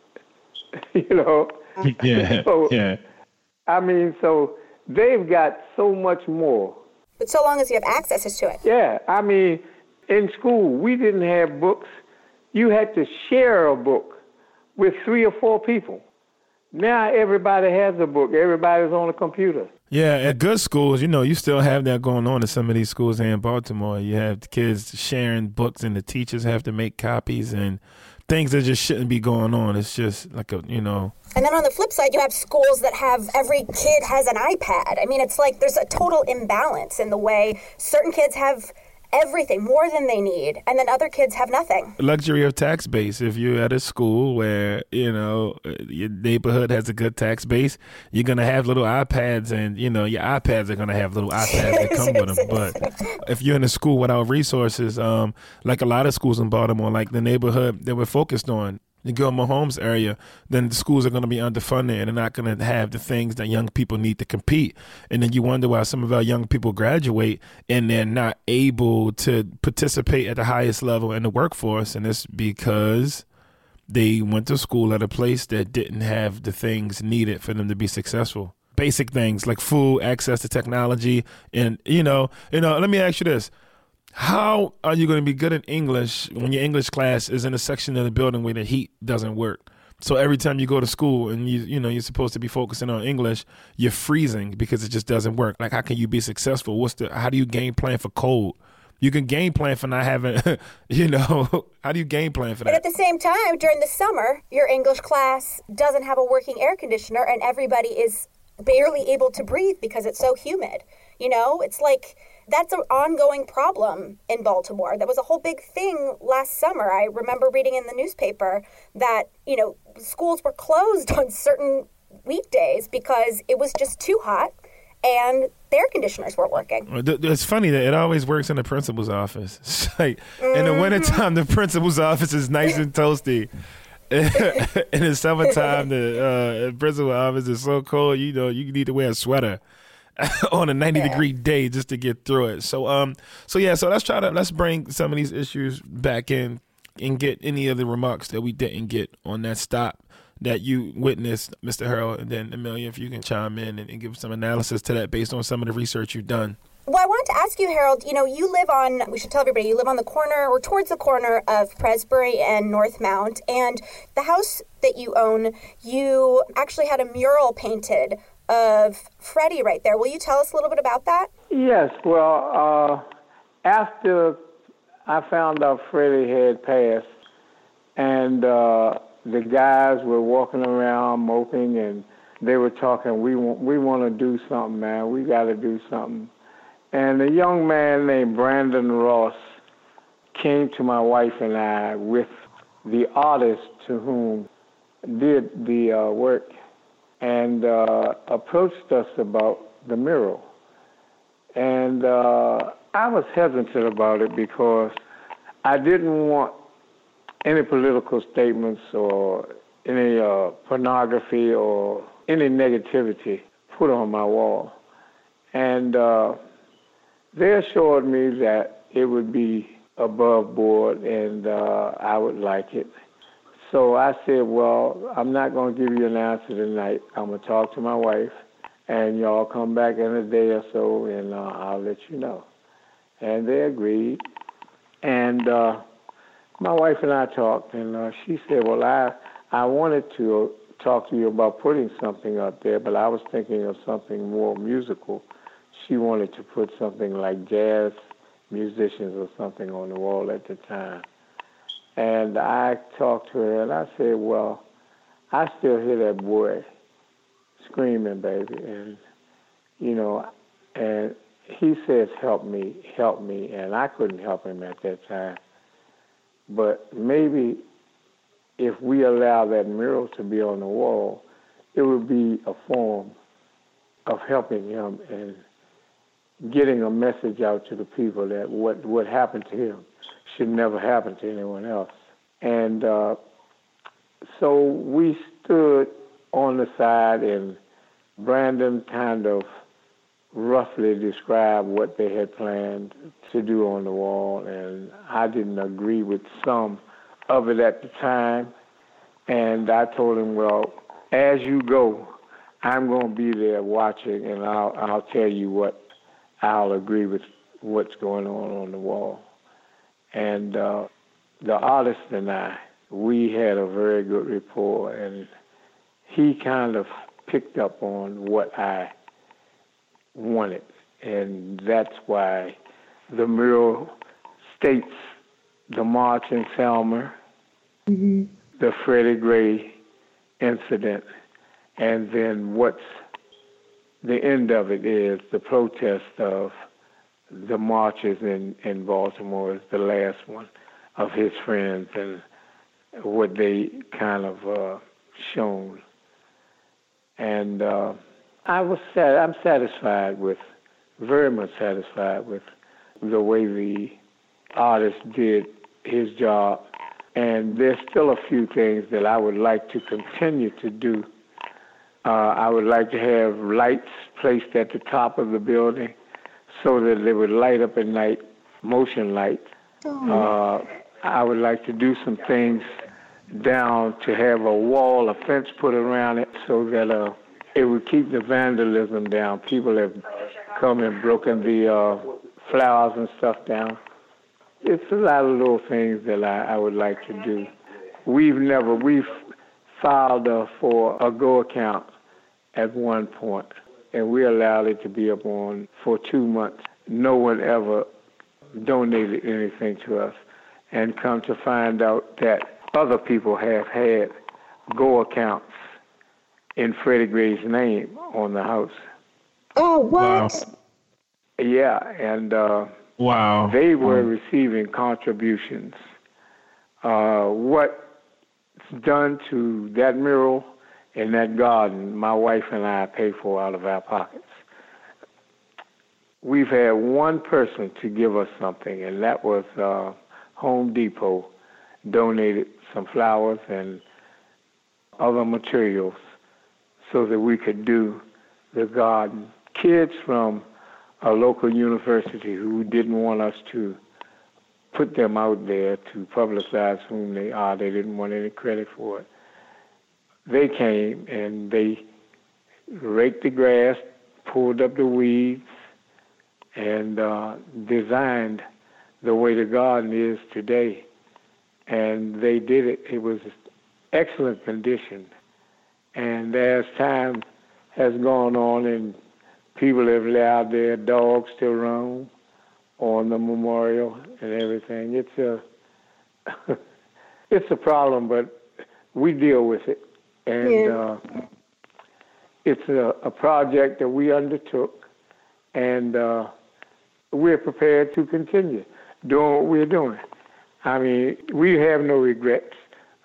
you know. Yeah, so, yeah. I mean, so they've got so much more. But so long as you have access to it. Yeah, I mean, in school, we didn't have books. You had to share a book with 3 or 4 people. Now everybody has a book. Everybody's on a computer. Yeah, at good schools, you know, you still have that going on in some of these schools here in Baltimore. You have the kids sharing books and the teachers have to make copies and things that just shouldn't be going on. It's just like a, you know. And then on the flip side, you have schools that have every kid has an iPad. I mean, it's like there's a total imbalance in the way certain kids have everything, more than they need, and then other kids have nothing. Luxury of tax base. If you're at a school where, you know, your neighborhood has a good tax base, you're going to have little iPads, and, you know, your iPads are going to have little iPads that come with them. But if you're in a school without resources, like a lot of schools in Baltimore, like the neighborhood that we're focused on, the Gilmore Holmes area, then the schools are going to be underfunded and they're not going to have the things that young people need to compete. And then you wonder why some of our young people graduate and they're not able to participate at the highest level in the workforce. And it's because they went to school at a place that didn't have the things needed for them to be successful. Basic things like food, access to technology. And, you know, let me ask you this. How are you going to be good at English when your English class is in a section of the building where the heat doesn't work? So every time you go to school and you're supposed to be focusing on English, you're freezing because it just doesn't work. Like, how can you be successful? How do you game plan for cold? You can game plan for not having, how do you game plan for that? But at the same time, during the summer, your English class doesn't have a working air conditioner and everybody is barely able to breathe because it's so humid. You know, it's like that's an ongoing problem in Baltimore. That was a whole big thing last summer. I remember reading in the newspaper that, you know, schools were closed on certain weekdays because it was just too hot and the air conditioners weren't working. It's funny that it always works in the principal's office. It's like in the wintertime, the principal's office is nice and toasty. In the summertime, the principal's office is so cold, you know, you need to wear a sweater on a 90-degree day just to get through it. So let's bring some of these issues back in and get any of the remarks that we didn't get on that stop that you witnessed, Mr. Harold, and then Amelia, if you can chime in and give some analysis to that based on some of the research you've done. Well, I wanted to ask you, Harold, you know, we should tell everybody, you live on the corner or towards the corner of Presbury and Northmount, and the house that you own, you actually had a mural painted of Freddie right there. Will you tell us a little bit about that? Yes, well, after I found out Freddie had passed and the guys were walking around moping and they were talking, we want to do something, man. We got to do something. And a young man named Brandon Ross came to my wife and I with the artist to whom did the work and approached us about the mural. And I was hesitant about it because I didn't want any political statements or any pornography or any negativity put on my wall. And they assured me that it would be above board and I would like it. So I said, well, I'm not going to give you an answer tonight. I'm going to talk to my wife, and y'all come back in a day or so, and I'll let you know. And they agreed. And my wife and I talked, and she said, well, I wanted to talk to you about putting something up there, but I was thinking of something more musical. She wanted to put something like jazz musicians or something on the wall at the time. And I talked to her, and I said, well, I still hear that boy screaming, baby. And, you know, and he says, help me. And I couldn't help him at that time. But maybe if we allow that mural to be on the wall, it would be a form of helping him and getting a message out to the people that what happened to him should never happen to anyone else. And so we stood on the side, and Brandon kind of roughly described what they had planned to do on the wall, and I didn't agree with some of it at the time. And I told him, well, as you go, I'm going to be there watching, and I'll tell you what I'll agree with what's going on the wall. And the artist and I, we had a very good rapport, and he kind of picked up on what I wanted. And that's why the mural states the march in Selma, the Freddie Gray incident, and then what's the end of it is the protest of the marches in Baltimore is the last one of his friends and what they kind of shown. And I'm satisfied with, very much satisfied with the way the artist did his job. And there's still a few things that I would like to continue to do. I would like to have lights placed at the top of the building so that they would light up at night, motion lights. I would like to do some things down to have a wall, a fence put around it so that it would keep the vandalism down. People have come and broken the flowers and stuff down. It's a lot of little things that I would like to do. We've filed for a Go account at one point, and we allowed it to be up on for 2 months. No one ever donated anything to us, and come to find out that other people have had Go accounts in Freddie Gray's name on the house. Oh, what? Wow. Yeah, and wow, they were receiving contributions. What's done to that mural and that garden, my wife and I pay for out of our pockets. We've had one person to give us something, and that was Home Depot donated some flowers and other materials so that we could do the garden. Kids from a local university who didn't want us to put them out there to publicize whom they are, they didn't want any credit for it. They came and they raked the grass, pulled up the weeds, and designed the way the garden is today. And they did it. It was excellent condition. And as time has gone on and people have allowed their dogs to roam on the memorial and everything, it's a problem, but we deal with it. And it's a project that we undertook, and we're prepared to continue doing what we're doing. I mean, we have no regrets.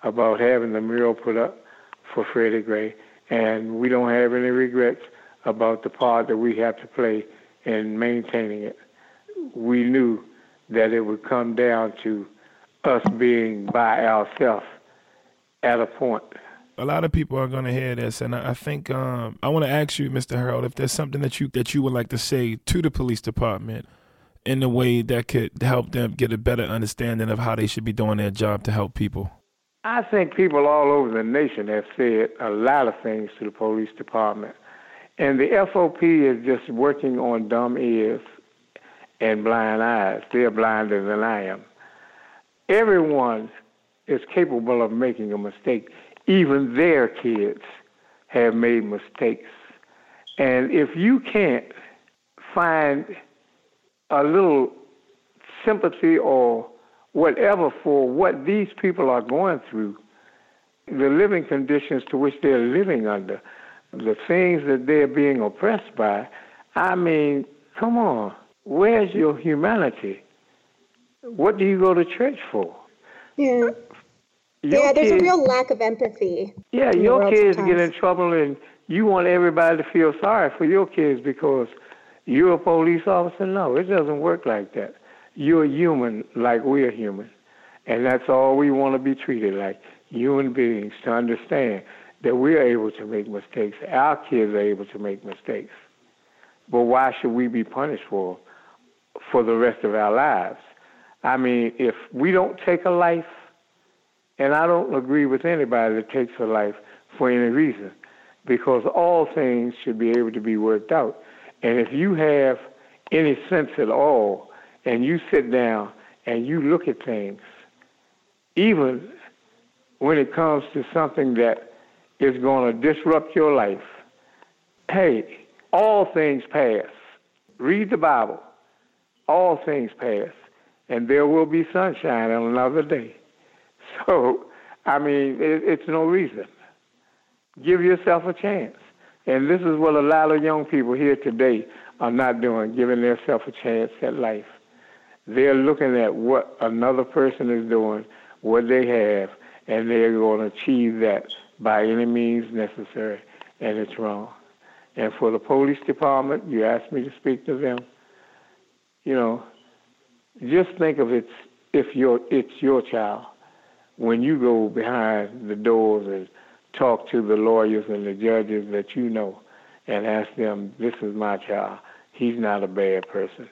about having the mural put up for Freddie Gray, and we don't have any regrets about the part that we have to play in maintaining it. We knew that it would come down to us being by ourselves at a point. A lot of people are going to hear this, and I think I want to ask you, Mr. Harold, if there's something that you would like to say to the police department in a way that could help them get a better understanding of how they should be doing their job to help people. I think people all over the nation have said a lot of things to the police department, and the FOP is just working on dumb ears and blind eyes. They're blinder than I am. Everyone is capable of making a mistake. Even their kids have made mistakes. And if you can't find a little sympathy or whatever for what these people are going through, the living conditions to which they're living under, the things that they're being oppressed by, I mean, come on, where's your humanity? What do you go to church for? Yeah. There's a real lack of empathy. Yeah, your kids get in trouble and you want everybody to feel sorry for your kids because you're a police officer. No, it doesn't work like that. You're human like we're human. And that's all we want to be treated like, human beings, to understand that we're able to make mistakes. Our kids are able to make mistakes. But why should we be punished for the rest of our lives? I mean, if we don't take a life, and I don't agree with anybody that takes a life for any reason, because all things should be able to be worked out. And if you have any sense at all, and you sit down and you look at things, even when it comes to something that is going to disrupt your life, hey, all things pass. Read the Bible. All things pass. And there will be sunshine on another day. So, I mean, it's no reason. Give yourself a chance. And this is what a lot of young people here today are not doing, giving themselves a chance at life. They're looking at what another person is doing, what they have, and they're going to achieve that by any means necessary, and it's wrong. And for the police department, you asked me to speak to them, you know, just think of it if it's your child. When you go behind the doors and talk to the lawyers and the judges that you know and ask them, this is my child, he's not a bad person.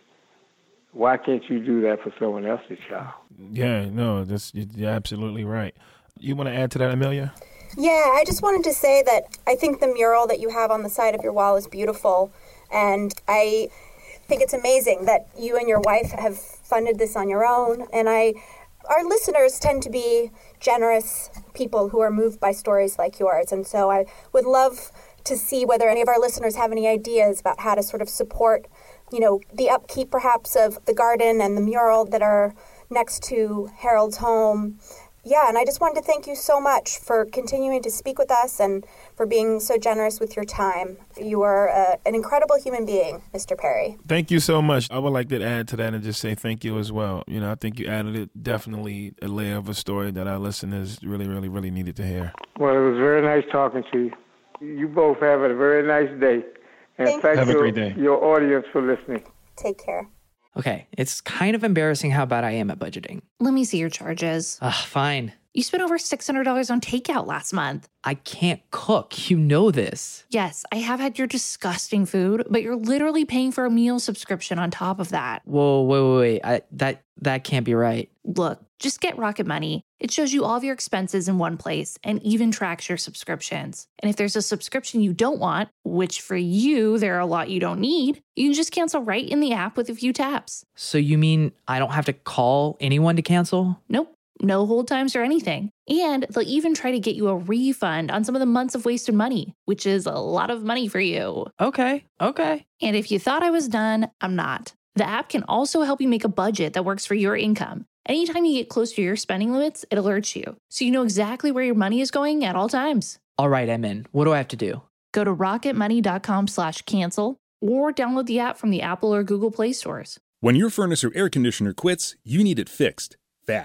Why can't you do that for someone else's child? Yeah, no, you're absolutely right. You want to add to that, Amelia? Yeah, I just wanted to say that I think the mural that you have on the side of your wall is beautiful, and I think it's amazing that you and your wife have funded this on your own, and our listeners tend to be generous people who are moved by stories like yours. And so I would love to see whether any of our listeners have any ideas about how to sort of support, you know, the upkeep perhaps of the garden and the mural that are next to Harold's home. Yeah, and I just wanted to thank you so much for continuing to speak with us and for being so generous with your time. You are an incredible human being, Mr. Perry. Thank you so much. I would like to add to that and just say thank you as well. You know, I think you added definitely a layer of a story that our listeners really, really, really needed to hear. Well, it was very nice talking to you. You both have a very nice day. And thank have a great day. Your audience for listening. Take care. Okay, it's kind of embarrassing how bad I am at budgeting. Let me see your charges. Fine. You spent over $600 on takeout last month. I can't cook. You know this. Yes, I have had your disgusting food, but you're literally paying for a meal subscription on top of that. Whoa, wait. That can't be right. Look, just get Rocket Money. It shows you all of your expenses in one place and even tracks your subscriptions. And if there's a subscription you don't want, which for you, there are a lot you don't need, you can just cancel right in the app with a few taps. So you mean I don't have to call anyone to cancel? Nope. No hold times or anything. And they'll even try to get you a refund on some of the months of wasted money, which is a lot of money for you. Okay. And if you thought I was done, I'm not. The app can also help you make a budget that works for your income. Anytime you get close to your spending limits, it alerts you, so you know exactly where your money is going at all times. All right, I'm in. What do I have to do? Go to rocketmoney.com/cancel or download the app from the Apple or Google Play stores. When your furnace or air conditioner quits, you need it fixed, fast.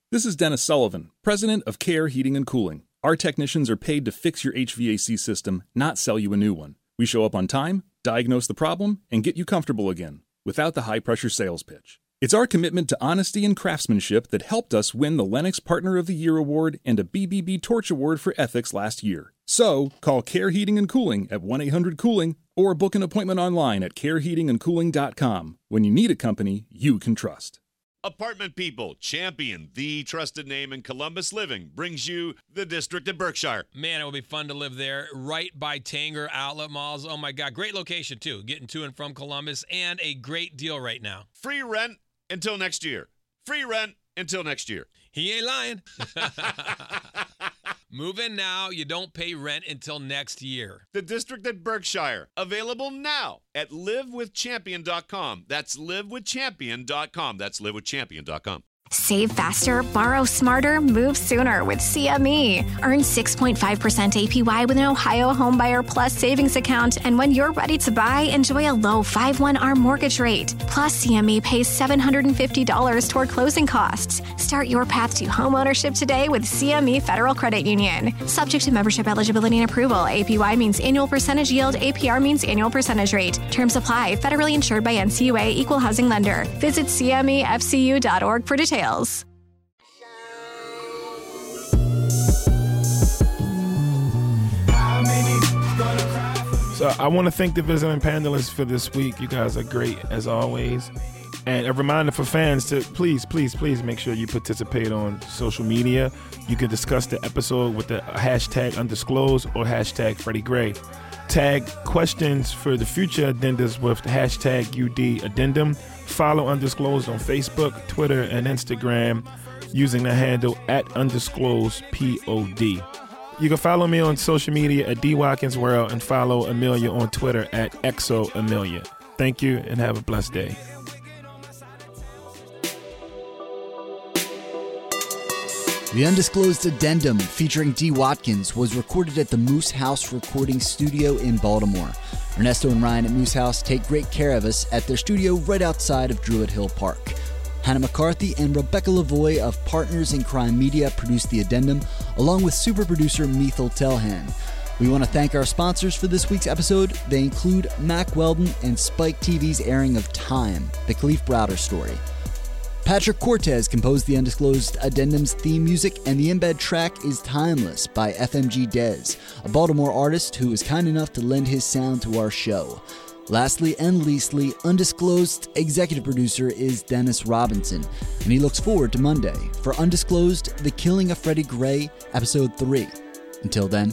This is Dennis Sullivan, president of Care Heating and Cooling. Our technicians are paid to fix your HVAC system, not sell you a new one. We show up on time, diagnose the problem, and get you comfortable again, without the high-pressure sales pitch. It's our commitment to honesty and craftsmanship that helped us win the Lennox Partner of the Year Award and a BBB Torch Award for Ethics last year. So, call Care Heating and Cooling at 1-800-COOLING or book an appointment online at careheatingandcooling.com. When you need a company you can trust. Apartment People, Champion, the trusted name in Columbus living, brings you the District at Berkshire. Man, it will be fun to live there, right by Tanger Outlet Malls. Oh my God, great location too, getting to and from Columbus, and a great deal right now. Free rent until next year. Free rent until next year. He ain't lying. Move in now. You don't pay rent until next year. The District at Berkshire. Available now at livewithchampion.com. That's livewithchampion.com. That's livewithchampion.com. Save faster, borrow smarter, move sooner with CME. Earn 6.5% APY with an Ohio Homebuyer Plus savings account. And when you're ready to buy, enjoy a low 5.1 ARM mortgage rate. Plus, CME pays $750 toward closing costs. Start your path to homeownership today with CME Federal Credit Union. Subject to membership eligibility and approval. APY means annual percentage yield. APR means annual percentage rate. Terms apply. Federally insured by NCUA. Equal housing lender. Visit CMEFCU.org for details. So I want to thank the visiting panelists for this week. You guys are great as always. And a reminder for fans to please make sure you participate on social media. You can discuss the episode with the hashtag undisclosed or hashtag Freddie Gray. Tag questions for the future addendas with the hashtag UD addendum. Follow Undisclosed on Facebook, Twitter, and Instagram using the handle at undisclosedpod. You can follow me on social media at DWatkinsWorld and follow Amelia on Twitter at ExoAmelia. Thank you and have a blessed day. The Undisclosed Addendum featuring D. Watkins was recorded at the Moose House Recording Studio in Baltimore. Ernesto and Ryan at Moose House take great care of us at their studio right outside of Druid Hill Park. Hannah McCarthy and Rebecca Lavoie of Partners in Crime Media produced the addendum, along with super producer Mithil Telhan. We want to thank our sponsors for this week's episode. They include Mack Weldon and Spike TV's airing of Time, the Kalief Browder story. Patrick Cortez composed the Undisclosed Addendum's theme music, and the embed track is Timeless by FMG Dez, a Baltimore artist who was kind enough to lend his sound to our show. Lastly and leastly, Undisclosed executive producer is Dennis Robinson, and he looks forward to Monday for Undisclosed: The Killing of Freddie Gray, Episode 3. Until then.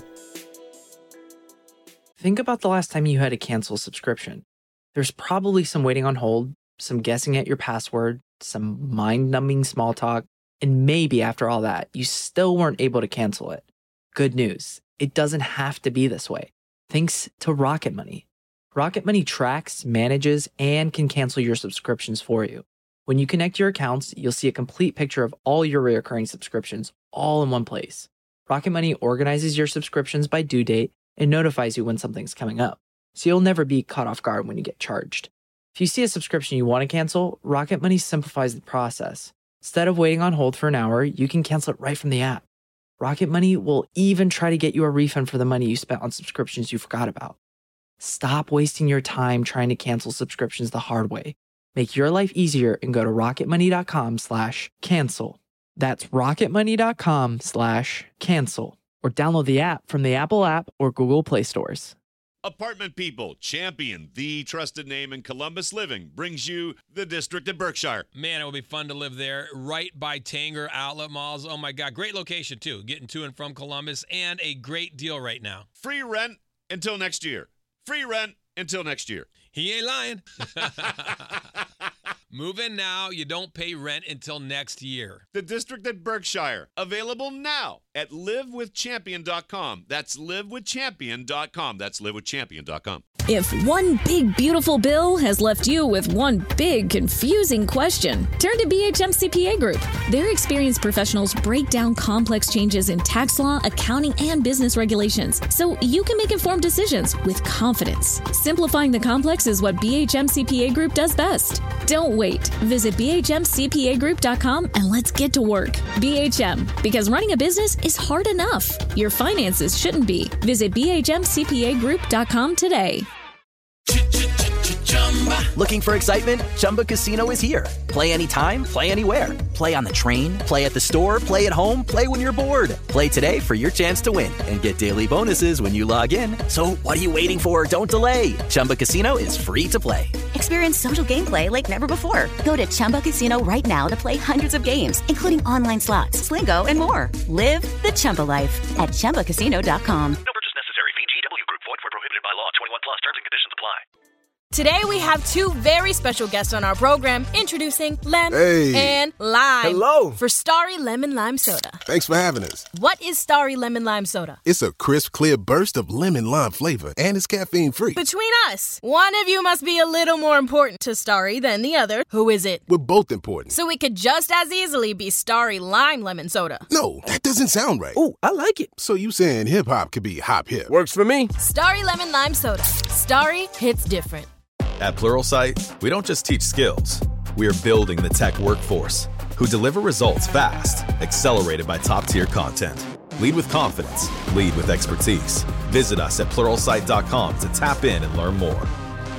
Think about the last time you had to cancel a subscription. There's probably some waiting on hold, some guessing at your password, some mind-numbing small talk, and maybe after all that, you still weren't able to cancel it. Good news, it doesn't have to be this way. Thanks to Rocket Money. Rocket Money tracks, manages, and can cancel your subscriptions for you. When you connect your accounts, you'll see a complete picture of all your recurring subscriptions all in one place. Rocket Money organizes your subscriptions by due date and notifies you when something's coming up, so you'll never be caught off guard when you get charged. If you see a subscription you want to cancel, Rocket Money simplifies the process. Instead of waiting on hold for an hour, you can cancel it right from the app. Rocket Money will even try to get you a refund for the money you spent on subscriptions you forgot about. Stop wasting your time trying to cancel subscriptions the hard way. Make your life easier and go to rocketmoney.com/cancel. That's rocketmoney.com/cancel. Or download the app from the Apple app or Google Play stores. Apartment People, Champion, the trusted name in Columbus living, brings you the District at Berkshire. Man, it will be fun to live there, right by Tanger Outlet Malls. Oh my God, great location too, getting to and from Columbus, and a great deal right now. Free rent until next year. Free rent until next year. He ain't lying. Move in now. You don't pay rent until next year. The District at Berkshire. Available now at livewithchampion.com. That's livewithchampion.com. That's livewithchampion.com. If one big, beautiful bill has left you with one big, confusing question, turn to BHM CPA Group. Their experienced professionals break down complex changes in tax law, accounting, and business regulations so you can make informed decisions with confidence. Simplifying the complex is what BHM CPA Group does best. Don't wait. Visit BHMCPAgroup.com and let's get to work. BHM, because running a business is hard enough. Your finances shouldn't be. Visit BHMCPAgroup.com today. Looking for excitement? Chumba Casino is here. Play anytime, play anywhere. Play on the train, play at the store, play at home, play when you're bored. Play today for your chance to win and get daily bonuses when you log in. So what are you waiting for? Don't delay. Chumba Casino is free to play. Experience social gameplay like never before. Go to Chumba Casino right now to play hundreds of games, including online slots, Slingo, and more. Live the Chumba life at ChumbaCasino.com. No purchase necessary. VGW Group. Void where prohibited by law. 21 plus. Terms and conditions apply. Today we have two very special guests on our program, introducing Lem and Lime. Hello. For Starry Lemon Lime Soda. Thanks for having us. What is Starry Lemon Lime Soda? It's a crisp, clear burst of lemon lime flavor, and it's caffeine-free. Between us, one of you must be a little more important to Starry than the other. Who is it? We're both important. So it could just as easily be Starry Lime Lemon Soda. No, that doesn't sound right. Oh, I like it. So you saying hip-hop could be hop-hip? Works for me. Starry Lemon Lime Soda. Starry hits different. At Pluralsight, we don't just teach skills. We are building the tech workforce who deliver results fast, accelerated by top-tier content. Lead with confidence. Lead with expertise. Visit us at Pluralsight.com to tap in and learn more.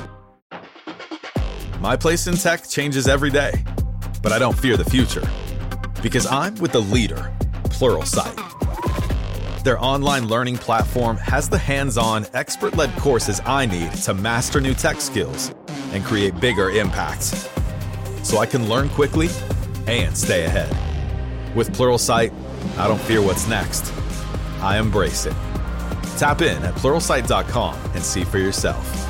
My place in tech changes every day, but I don't fear the future because I'm with the leader, Pluralsight. Their online learning platform has the hands-on, expert-led courses I need to master new tech skills and create bigger impacts, so I can learn quickly and stay ahead. With Pluralsight, I don't fear what's next. I embrace it. Tap in at Pluralsight.com and see for yourself.